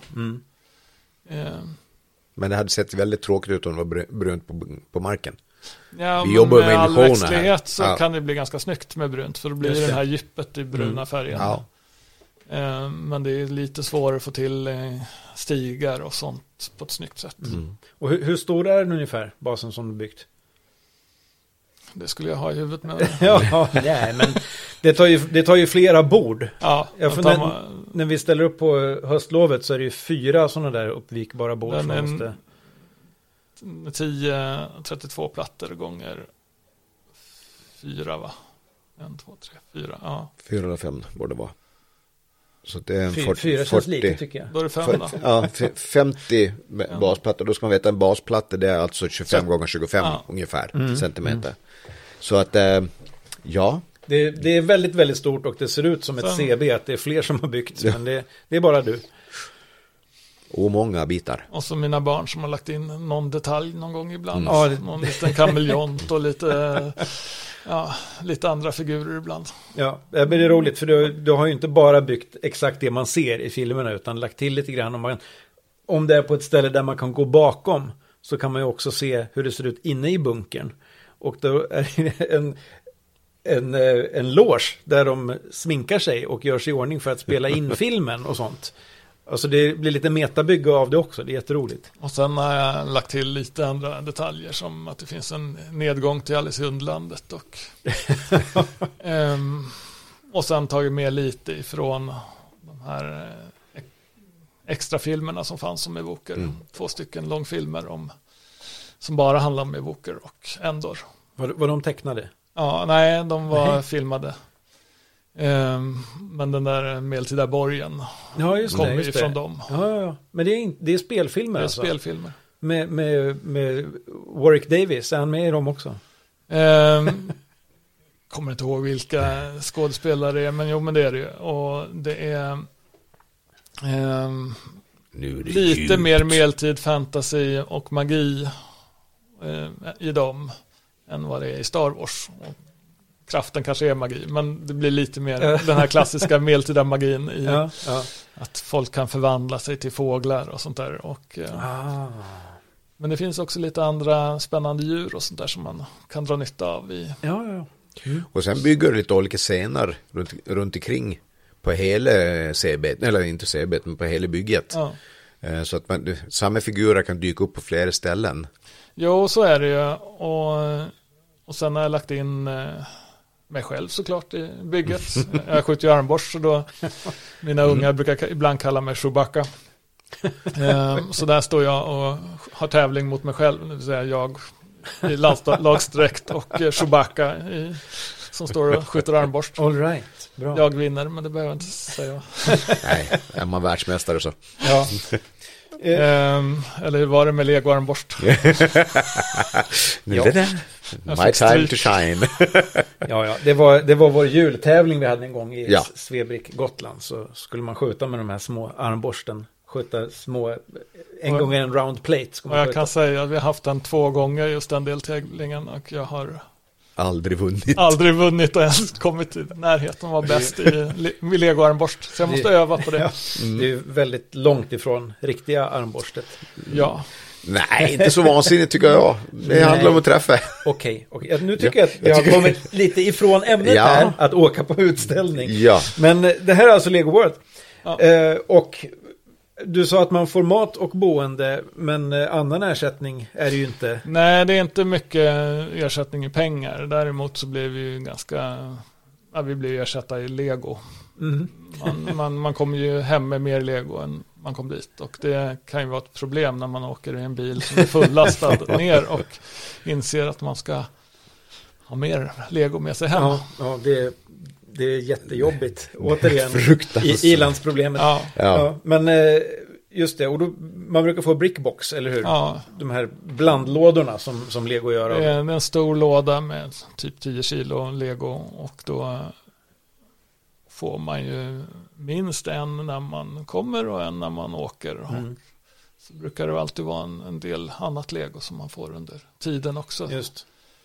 Men det hade sett väldigt tråkigt ut om det var brunt på marken. Ja, vi jobbar med all växtlighet så här. kan det bli ganska snyggt med brunt, för då blir det här djupet i bruna färgen. Ja. Men det är lite svårare att få till stigar och sånt på ett snyggt sätt. Och hur stor är den ungefär, basen som du byggt? Det skulle jag ha i huvudet med. Nej, men det tar ju flera bord. Ja, när vi ställer upp på höstlovet så är det ju 4 sådana där uppvikbara bord. Den är 32 plattor gånger 4, va? 1, 2, 3, 4. Ja. 4 eller 5 borde det vara. Så det är en 4 känns lite, tycker jag. Då är det 5 då. Ja, 50 basplattor. Då ska man veta en basplatta, det är alltså 25 gånger 25 ungefär centimeter. Så att, ja. Det är väldigt, väldigt stort och det ser ut som ett CB, att det är fler som har byggt. Men det är bara du. Och många bitar. Och så mina barn som har lagt in någon detalj någon gång ibland. Någon liten kameleont och lite andra figurer ibland. Ja, det blir roligt för du har ju inte bara byggt exakt det man ser i filmerna utan lagt till lite grann. Om det är på ett ställe där man kan gå bakom så kan man ju också se hur det ser ut inne i bunkern. Och då är det en loge där de sminkar sig och gör sig i ordning för att spela in filmen och sånt. Alltså det blir lite metabygge av det också, det är jätteroligt. Och sen har jag lagt till lite andra detaljer som att det finns en nedgång till Alice i Underlandet och sen tagit med lite ifrån de här extra filmerna som fanns om Evoker. 2 stycken långfilmer som bara handlar om Evoker och Endor. Var de tecknade? Ja, nej, de var filmade. Men den där Medeltida borgen kommer ifrån dem. Ja. Men det är spelfilmer. Det är alltså. spelfilmer. Med Warwick Davis, är han med i dem också? Kommer inte ihåg vilka skådespelare det är, men det är det ju. Och det är lite mer medeltid, fantasy och magi i dem än vad det är i Star Wars. Och kraften kanske är magi, men det blir lite mer den här klassiska medeltida magin i att folk kan förvandla sig till fåglar och sånt där. Men det finns också lite andra spännande djur och sånt där som man kan dra nytta av i. Och sen bygger du lite olika scener runt omkring på hela CB, eller inte CB, men på hela bygget. Så att samma figurer kan dyka upp på flera ställen. Jo, så är det ju. Och sen har jag lagt in mig själv såklart i bygget. Jag skjuter ju armborst, så då mina ungar brukar ibland kalla mig Chewbacca. Så där står jag och har tävling mot mig själv, det vill säga jag i landslagsdräkt och Chewbacca som står och skjuter armborst. All right. Bra. Jag vinner, men det behöver jag inte säga. Nej, är man världsmästare så. Ja. Eller hur var det med Lego-armborst? My time to shine. Det var vår jultävling vi hade en gång i Svebrick, Gotland. Så skulle man skjuta med de här små armborsten. Skjuta små, en gång en round plate. Och jag kan säga att vi har haft den 2 gånger just den deltävlingen, och jag har aldrig vunnit och ens kommit i närheten av att vara bäst i Lego-armborst. Så jag måste öva på det. Det är väldigt långt ifrån riktiga armborstet. Ja. Nej, inte så vansinnigt tycker jag. Det handlar om att träffa. Okej. Nu tycker jag att vi har kommit lite ifrån ämnet här, att åka på utställning. Ja. Men det här är alltså Lego World. Och du sa att man får mat och boende, men annan ersättning är det ju inte. Nej, det är inte mycket ersättning i pengar. Däremot så blir vi ju vi blir ersatta i Lego. Man kommer ju hem med mer Lego än man kom dit. Och det kan ju vara ett problem när man åker i en bil som är fullastad ner och inser att man ska ha mer Lego med sig hem. Ja, det är jättejobbigt. Återigen, i-landsproblemet. Men just det, och då, man brukar få brickbox, eller hur? Ja. De här blandlådorna som Lego gör. Det är en stor låda med typ 10 kilo Lego, och då får man ju minst en när man kommer och en när man åker. Så brukar det alltid vara en del annat Lego som man får under tiden också. Just.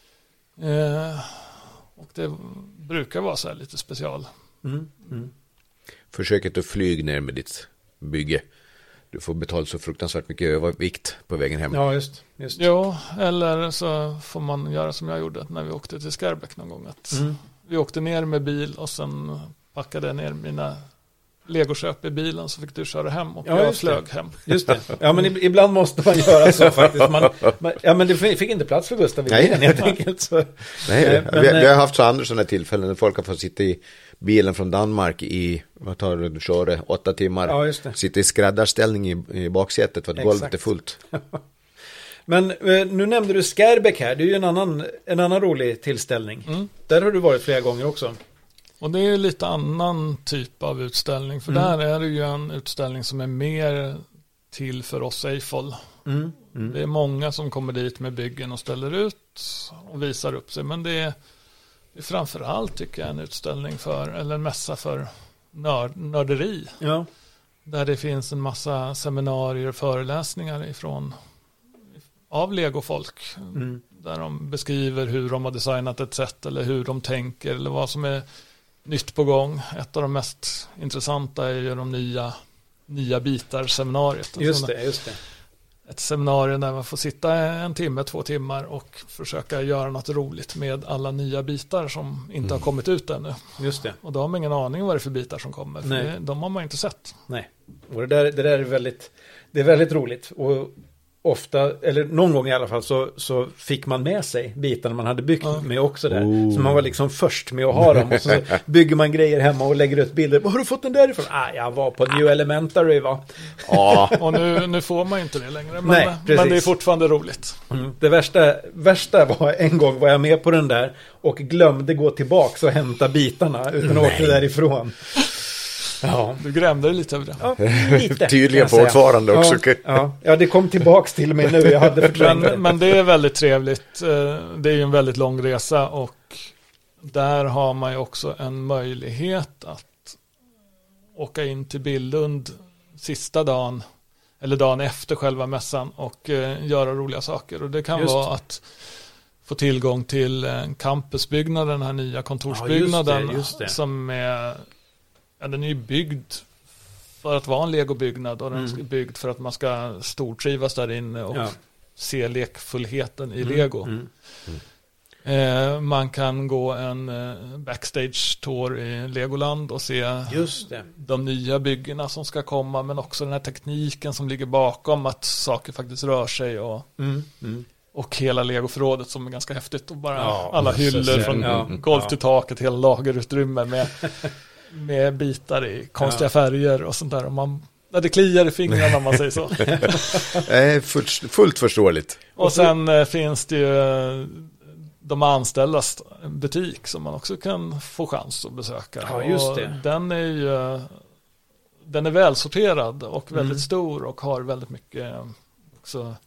Och det brukar vara så här lite special. Försök inte att flyga ner med ditt bygge. Du får betala så fruktansvärt mycket övervikt på vägen hem. Ja, just. Jo, eller så får man göra som jag gjorde när vi åkte till Skärbäck någon gång. Vi åkte ner med bil och sen packade ner mina Legoköp i bilen, så fick du köra hem och jag flög hem. Just det. Ja, men ibland måste man göra så faktiskt. Men det fick inte plats för Gustav i bilen helt enkelt. Så. Nej, vi har haft så andra sådana tillfällen när folk har fått sitta i bilen från Danmark i, vad tar du, köra 8 timmar. Ja, just det. Sitta i skräddarställning i baksätet för att golvet är fullt. Men nu nämnde du Skärbäck här. Det är ju en annan rolig tillställning. Där har du varit flera gånger också. Och det är ju lite annan typ av utställning. För där är det ju en utställning som är mer till för oss Eiffel. Det är många som kommer dit med byggen och ställer ut och visar upp sig. Men det är framförallt, tycker jag, en utställning eller en mässa för nörderi. Ja. Där det finns en massa seminarier och föreläsningar av Lego-folk. Där de beskriver hur de har designat ett sätt eller hur de tänker eller vad som är nytt på gång. Ett av de mest intressanta är ju de nya bitar-seminariet. Just det. ett seminarium där man får sitta 1 timme, 2 timmar och försöka göra något roligt med alla nya bitar som inte har kommit ut ännu. Just det. Och då har man ingen aning vad det är för bitar som kommer. För Nej. de har man inte sett. Nej, och det där är väldigt roligt. Och ofta, eller någon gång i alla fall, så fick man med sig bitarna man hade byggt med också där. Så man var liksom först med att ha dem. Och så bygger man grejer hemma och lägger ut bilder. Var har du fått den därifrån? Jag var på New Elementary, va? Ja, Och nu får man inte det längre. Men, Nej, precis. men det är fortfarande roligt. Det värsta var en gång var jag med på den där och glömde gå tillbaka och hämta bitarna utan att åka därifrån. Ja. Du grämde dig lite över det. Ja, lite. tydligen fortfarande också. Ja, det kom tillbaks till mig nu. Jag hade förträngt det. Men det är väldigt trevligt. Det är ju en väldigt lång resa och där har man ju också en möjlighet att åka in till Billund sista dagen eller dagen efter själva mässan och göra roliga saker. Och det kan vara att få tillgång till campusbyggnaden, den här nya kontorsbyggnaden just det. som är den är ju byggd för att vara en legobyggnad och den är byggd för att man ska stortrivas där inne och se lekfullheten i lego. Man kan gå en backstage-tour i Legoland och se de nya byggena som ska komma, men också den här tekniken som ligger bakom att saker faktiskt rör sig och hela legoförrådet som är ganska häftigt och bara alla hyllor från golv till taket, hela lagerutrymme med bitar i konstiga färger och sånt där. Och det kliar i fingrarna om man säger så. Fullt förståeligt. Och sen finns det ju de anställdas butik som man också kan få chans att besöka. Ja, just det. Och den är välsorterad och väldigt stor och har väldigt mycket också,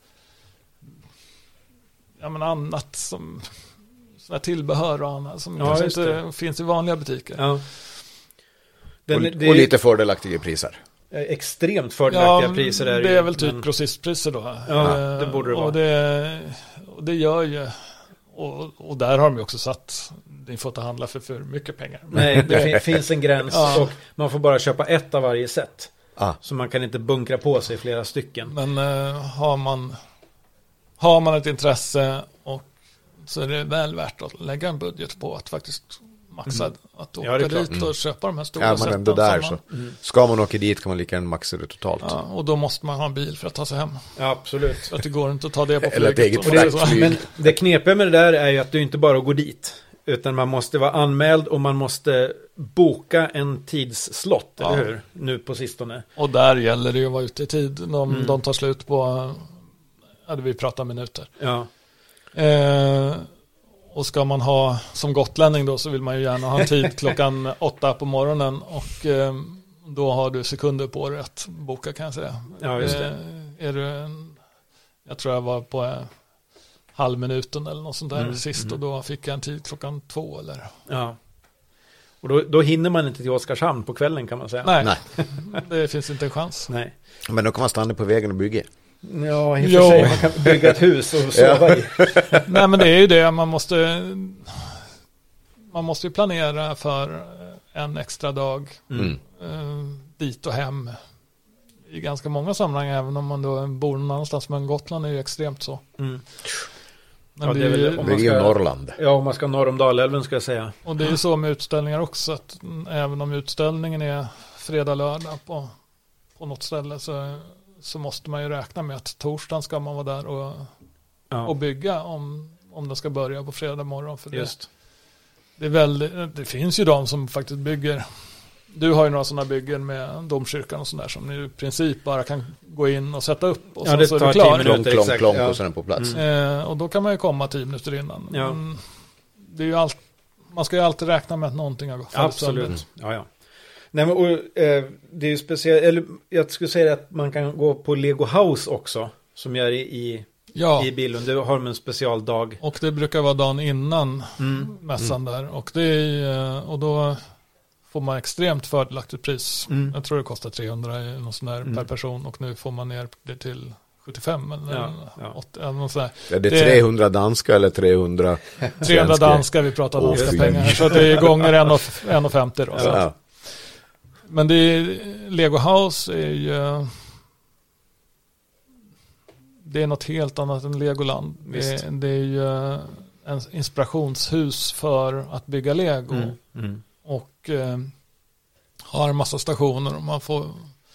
annat som sådana tillbehör och annat som kanske inte finns i vanliga butiker. Ja. Och lite fördelaktiga priser. Extremt fördelaktiga priser är det är väl typ grossistpriser då. Ja, det borde det vara. Och det gör ju och där har de ju också satt ni får inte handla för mycket pengar. Nej, det finns en gräns och man får bara köpa ett av varje set. Så man kan inte bunkra på sig flera stycken. Men har man ett intresse och så är det väl värt att lägga en budget på att faktiskt maxa att åka dit och köpa de här stora sätten. Ändå där, så ska man åka dit kan man lika gärna maxa det totalt. Ja, och då måste man ha en bil för att ta sig hem. Ja, absolut. Så att det går inte att ta det på eller flyget. Eller ett eget flyg. Men det knepiga med det där är ju att du inte bara går dit. Utan man måste vara anmäld och man måste boka en tidsslott, eller hur? Nu på sistone. Och där gäller det ju att vara ute i tid. De tar slut på, vi pratar minuter. Ja. Och ska man ha, som gotlänning då, så vill man ju gärna ha en tid klockan 8 på morgonen. Och då har du sekunder på dig att boka, kan jag säga. Ja, just det. Jag tror jag var på halvminuten eller något sånt där sist. Och då fick jag en tid klockan 2 eller. Ja. Och då hinner man inte till Oskarshamn på kvällen, kan man säga. Nej. Det finns inte en chans. Nej. Men då kan man stanna på vägen och bygga. Ja, i och för sig. Man kan bygga ett hus och sova i. Nej, men det är ju det. Man måste ju planera för en extra dag dit och hem i ganska många sammanhang, även om man då bor någonstans. Men Gotland är ju extremt så. Men det är ju Norrland. Ja, om man ska norr om Dalälven, ska jag säga. Och det är ju så med utställningar också, att även om utställningen är fredag, lördag på något ställe, så måste man ju räkna med att torsdagen ska man vara där och bygga om den ska börja på fredag morgon. För det finns ju de som faktiskt bygger. Du har ju några sådana byggen med domkyrkan och sådär som ni i princip bara kan gå in och sätta upp och så är det klart. Klonk och så är den på plats. Och då kan man ju komma 10 minuter innan. Ja. Men det är ju man ska ju alltid räkna med att någonting har gått. Absolut. Ja. Nej, men, det är ju speciellt, eller jag skulle säga att man kan gå på Lego House också, som gör i Billund. Du har en specialdag. Och det brukar vara dagen innan mässan där. Och då får man extremt fördelaktigt pris. Jag tror det kostar 300 något sån där per person, och nu får man ner det till 75 eller 80 eller något sådär. Är det 300 danska eller 300 danska, vi pratar danska pengar. Så det är gånger 1,50 då. Så. Men Lego House är ju det är något helt annat än Legoland. Det är ju en inspirationshus för att bygga Lego. Och har en massa stationer och man får...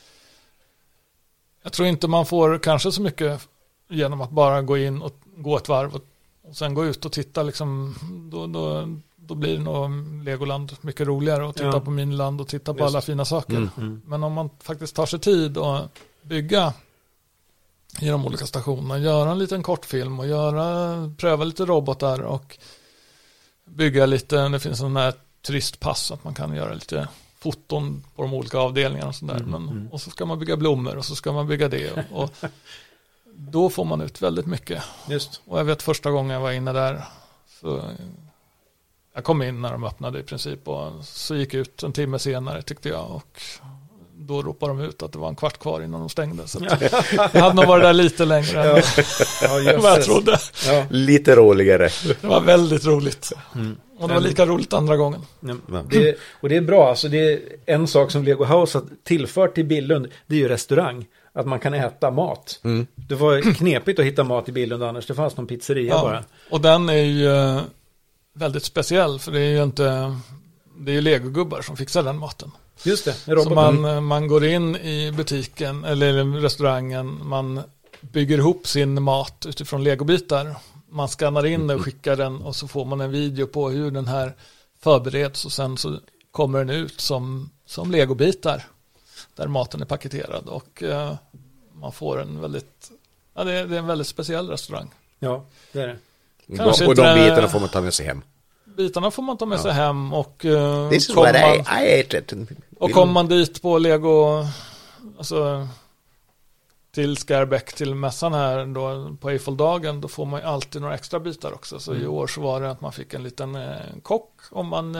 Jag tror inte man får kanske så mycket genom att bara gå in och gå ett varv och sen gå ut och titta liksom, då blir det nog Legoland mycket roligare att titta på Miniland och titta på alla fina saker. Men om man faktiskt tar sig tid att bygga i de olika stationerna, göra en liten kortfilm och pröva lite robotar och bygga lite, det finns en här turistpass att man kan göra lite foton på de olika avdelningarna och sådär. Och så ska man bygga blommor och så ska man bygga det och då får man ut väldigt mycket. Just. Och jag vet första gången jag var inne där så jag kom in när de öppnade i princip och så gick ut en timme senare tyckte jag och då ropade de ut att det var en kvart kvar innan de stängde. Så jag hade nog varit där lite längre än vad jag trodde. Ja. Lite roligare. Det var väldigt roligt. Och det var lika roligt andra gången. Det är bra. Alltså det är en sak som Lego House har tillfört till Billund. Det är ju restaurang. Att man kan äta mat. Det var knepigt att hitta mat i Billund annars. Det fanns någon pizzeria bara. Och den är ju väldigt speciell. För det är ju inte... Det är ju Lego-gubbar som fixar den maten. Just det. Så man går in i butiken eller restaurangen. Man bygger ihop sin mat utifrån legobitar. Man skannar in den och skickar den. Och så får man en video på hur den här förbereds. Och sen så kommer den ut som legobitar. Där maten är paketerad. Och man får en väldigt... Ja, det är en väldigt speciell restaurang. Ja, det är det. Och de bitarna får man ta med sig hem. Bitarna får man ta med sig hem och This is what I ate it. Och kommer man dit på Lego alltså till Scareback till mässan här då på Eiffel-dagen, då får man ju alltid några extra bitar också. Så i år så var det att man fick en liten kock om man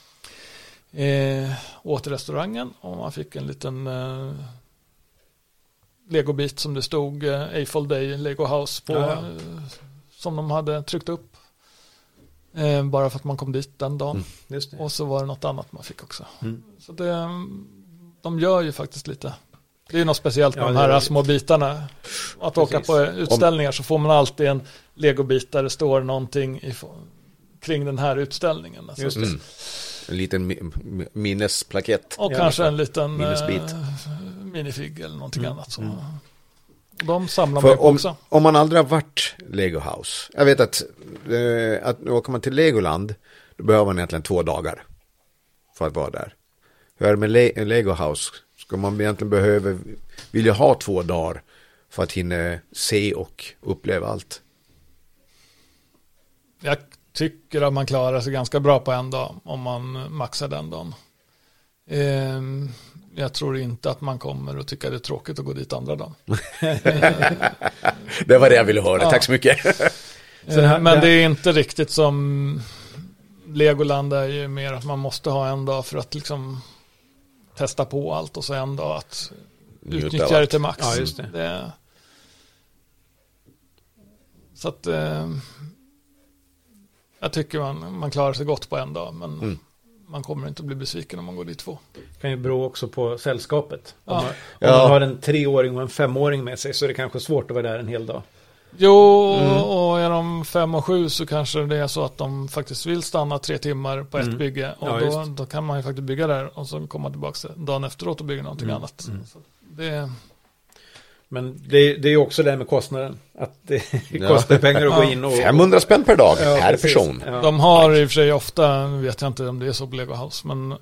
åt restaurangen och man fick en liten Lego-bit som det stod Eiffel Day Lego House på som de hade tryckt upp. Bara för att man kom dit den dagen. Just det. Och så var det något annat man fick också. Så de gör ju faktiskt lite. Det är något speciellt med de här små bitarna. Att åka på utställningar så får man alltid en legobit där det står någonting kring den här utställningen. Alltså. En liten minnesplakett. Och kanske en liten minnesbit. Minifig eller någonting annat. Så. De samlar man också. Om man aldrig har varit Lego House. Jag vet att åker man till Legoland då behöver man egentligen 2 dagar för att vara där. Hur är det med Lego House? Ska man egentligen vill jag ha 2 dagar för att hinna se och uppleva allt? Jag tycker att man klarar sig ganska bra på en dag om man maxar den dagen. Jag tror inte att man kommer att tycka det är tråkigt att gå dit andra dagen. Det var det jag ville höra, tack så mycket. Men det är inte riktigt som Legoland är ju mer att man måste ha en dag för att liksom testa på allt och så en dag att utnyttja det till max. Ja, just det. Så att jag tycker man klarar sig gott på en dag men man kommer inte att bli besviken om man går dit 2. Kan ju bero också på sällskapet. Om man har en 3-åring och en 5-åring med sig så är det kanske svårt att vara där en hel dag. Jo, och är de 5 och 7 så kanske det är så att de faktiskt vill stanna 3 timmar på ett bygge. Och då kan man ju faktiskt bygga där och så komma tillbaka dagen efteråt och bygga någonting annat. Så Men det är ju också det med kostnaden. Att det kostar pengar att gå in och... 500 spänn per dag per person. Ja. De har i och för sig ofta, vet jag inte om det är så på Lego House, men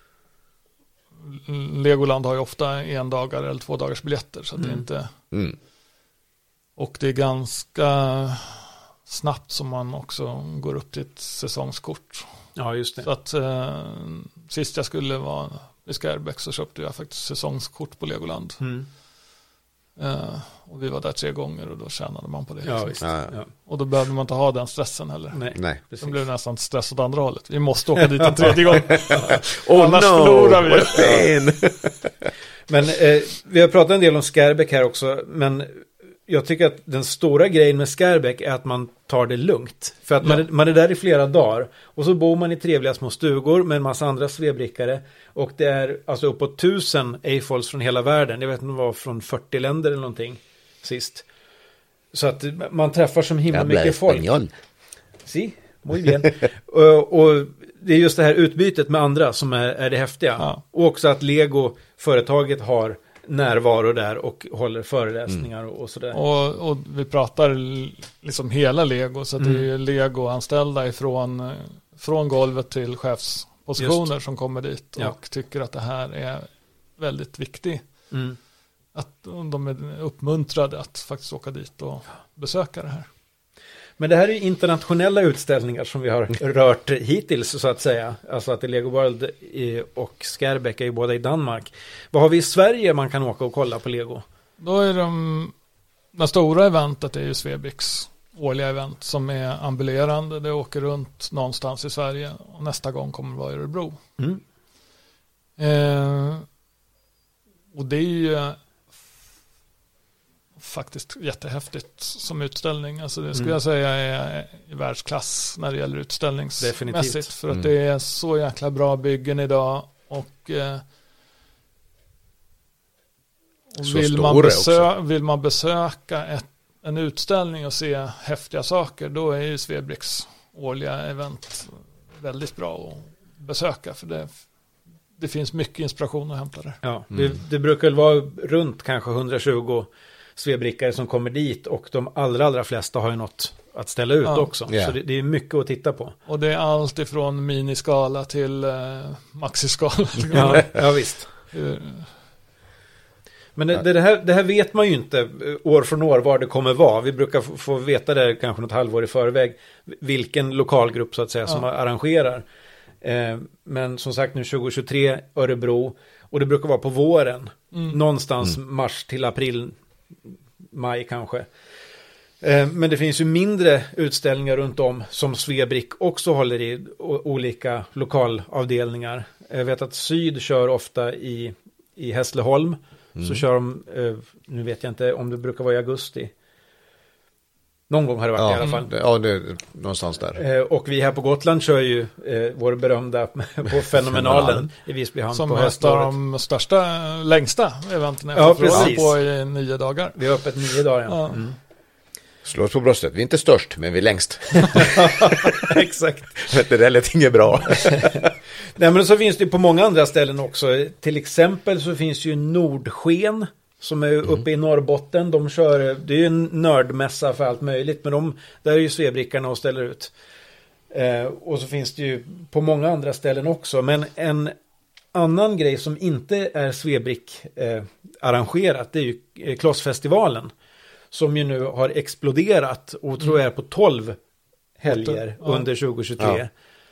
Legoland har ju ofta 1 dagar eller 2 dagars biljetter. Så det är inte... Och det är ganska snabbt som man också går upp till ett säsongskort. Ja, just det. Så att sist jag skulle vara i Scareback så köpte jag faktiskt säsongskort på Legoland. Och vi var där 3 gånger och då tjänade man på det. Ja, visst. Ja. Och då behövde man inte ha den stressen heller. Nej. Det blev nästan stress åt andra hållet. Vi måste åka dit en 3:e gång. Annars förlorar vi. Men vi har pratat en del om Scareback här också. Men jag tycker att den stora grejen med Scareback är att man tar det lugnt. För att man är där i flera dagar. Och så bor man i trevliga små stugor med en massa andra svebrickare. Och det är alltså uppåt 1000 Eiffels från hela världen. Jag vet inte vad, från 40 länder eller någonting sist. Så att man träffar som himla Habla mycket folk. español. Sí, muy bien. och det är just det här utbytet med andra som är det häftiga. Ja. Och också att Lego, företaget, har närvaro där och håller föreläsningar och sådär. Och vi pratar liksom hela Lego, så att det är Lego-anställda från golvet till chefspositioner som kommer dit och tycker att det här är väldigt viktigt. Att de är uppmuntrade att faktiskt åka dit och besöka det här. Men det här är internationella utställningar som vi har rört hittills, så att säga. Alltså att Lego World och Scareback är ju båda i Danmark. Vad har vi i Sverige man kan åka och kolla på Lego? Då är den stora eventet är ju Svebricks årliga event som är ambulerande. Det åker runt någonstans i Sverige och nästa gång kommer det vara i Örebro. Och det är ju faktiskt jättehäftigt som utställning. Alltså det skulle jag säga är i världsklass när det gäller utställningsmässigt. Definitivt. För att det är så jäkla bra byggen idag. Och vill man besöka en utställning och se häftiga saker, då är ju Svebricks årliga event väldigt bra att besöka. För det finns mycket inspiration att hämta där. Ja, det brukar vara runt kanske 120 Svebrickare som kommer dit, och de allra flesta har ju något att ställa ut också. Yeah. Så det är mycket att titta på. Och det är allt ifrån miniskala till maxiskala. ja, visst. Men det här vet man ju inte år från år var det kommer vara. Vi brukar få veta det kanske något halvår i förväg, vilken lokalgrupp så att säga som arrangerar. Men som sagt nu 2023 Örebro, och det brukar vara på våren. Någonstans mars till april, maj kanske. Men det finns ju mindre utställningar runt om som Svebrick också håller i, olika lokalavdelningar. Jag vet att Syd kör ofta i Hässleholm. Så kör de, nu vet jag inte om det brukar vara i augusti. Någon gång har det varit i alla fall. Ja, det är någonstans där. Och vi här på Gotland kör ju vår berömda på Fenomenalen i Visbyhamn som på höstlovet. Som de största, längsta eventen på i 9 dagar. Vi har öppet 9 dagar, Slå oss på bröstet. Vi är inte störst, men vi är längst. Exakt. Det där lät inget bra. Nej, men så finns det på många andra ställen också. Till exempel så finns ju Nordsken som är uppe i Norrbotten. De kör, det är ju en nördmässa för allt möjligt, men där är ju Svebrickarna och ställer ut. Och så finns det ju på många andra ställen också. Men en annan grej som inte är Svebrick arrangerat, det är ju Klossfestivalen. Som ju nu har exploderat och tror jag är på 12 helger under 2023.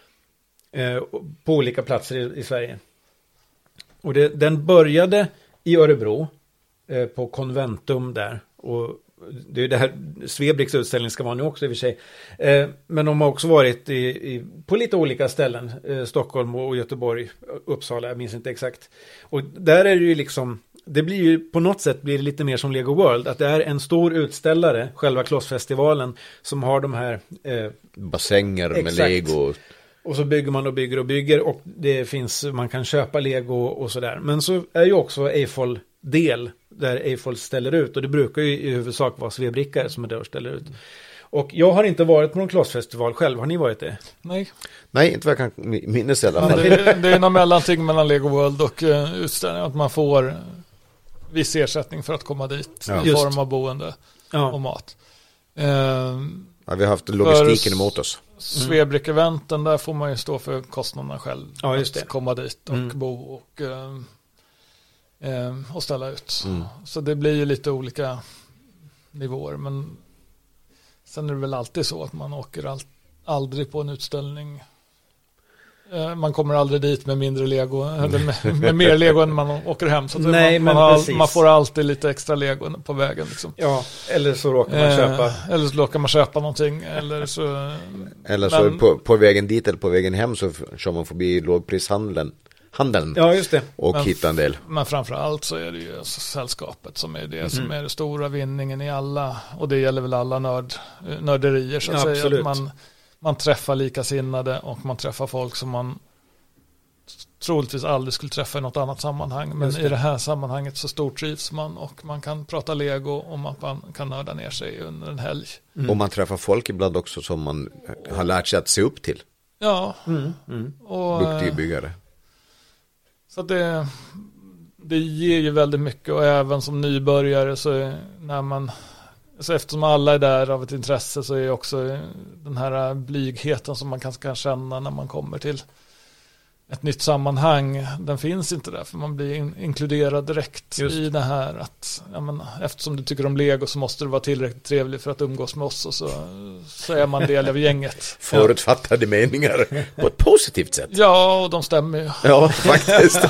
På olika platser i Sverige. Och den började i Örebro på Conventum där. Och det är det här Svebricks utställning ska vara nu också i och för sig. Men de har också varit på lite olika ställen. Stockholm och Göteborg, Uppsala, jag minns inte exakt. Och där är det ju liksom, det blir ju på något sätt blir det lite mer som Lego World. Att det är en stor utställare, själva Klossfestivalen, som har de här bassänger med Lego. Och så bygger man och bygger och det finns, man kan köpa Lego och sådär. Men så är ju också Eiffel del där Eiffel ställer ut, och det brukar ju i huvudsak vara Svebrickare som är där och ställer ut. Och jag har inte varit på någon klossfestival själv, har ni varit det? Nej, inte vad jag kan minnas i alla fall. Det är någon mellanting mellan Lego World och utställning, att man får viss ersättning för att komma dit i form av boende och mat. Vi har haft logistiken emot oss. Svebrick-eventen, där får man ju stå för kostnaderna själv. Ja, just det. Att komma dit och bo och ställa ut. Så det blir ju lite olika nivåer, men sen är det väl alltid så att man åker aldrig på en utställning. Man kommer aldrig dit med mindre Lego eller med mer Lego än man åker hem. Så nej, man får alltid lite extra Lego på vägen. Liksom. Ja, eller så råkar man köpa. Eller så råkar man köpa någonting. Eller så på vägen dit eller på vägen hem så kör man förbi lågprishandeln. Ja, just det. Och hitta en del. Men framförallt så är det ju sällskapet som är det som är den stora vinningen i alla. Och det gäller väl alla nörderier så att säga. Absolut. Att man träffar likasinnade och man träffar folk som man troligtvis aldrig skulle träffa i något annat sammanhang. Men i det här sammanhanget så stortrivs man och man kan prata Lego och man kan nörda ner sig under en helg. Och man träffar folk ibland också som man har lärt sig att se upp till. Ja. Och duktiga byggare. så det ger ju väldigt mycket, och även som nybörjare så så eftersom alla är där av ett intresse, så är också den här blygheten som man kan känna när man kommer till ett nytt sammanhang, den finns inte där, för man blir inkluderad direkt i det här att eftersom du tycker om Lego så måste du vara tillräckligt trevlig för att umgås med oss, och så är man del av gänget. Förutfattade meningar på ett positivt sätt. Ja, och de stämmer ju. Ja, faktiskt.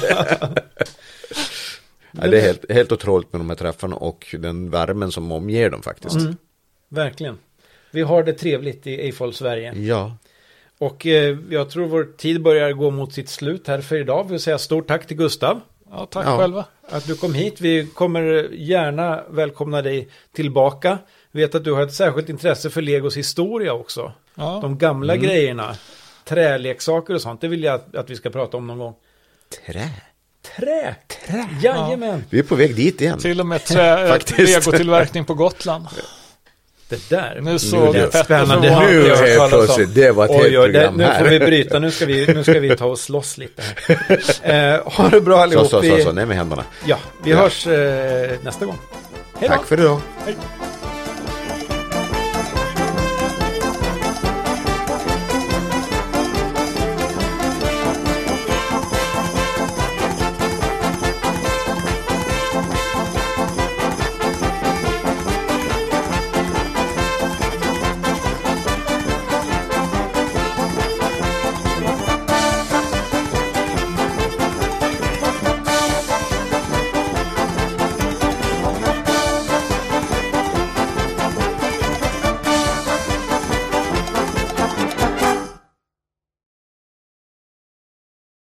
Ja, det är helt otroligt med de här träffarna och den värmen som omger dem faktiskt. Verkligen. Vi har det trevligt i Eiffel Sverige. Ja. Och jag tror vår tid börjar gå mot sitt slut här för idag. Vi vill säga stort tack till Gustav. Ja, tack själva. Att du kom hit. Vi kommer gärna välkomna dig tillbaka. Vi vet att du har ett särskilt intresse för Legos historia också. Ja. De gamla grejerna. Träleksaker och sånt. Det vill jag att vi ska prata om någon gång. Trä. Jajamän. Vi är på väg dit igen. Till och med legotillverkning på Gotland. Det där. Nu såg jag spännande. Nu helt plötsligt. Det var ett helt program nu här. får vi bryta. Nu ska vi ta och slåss lite här. Ha det bra allihop. Så. Nej med händerna. Ja, vi hörs nästa gång. Hej då. Tack för idag. Hej.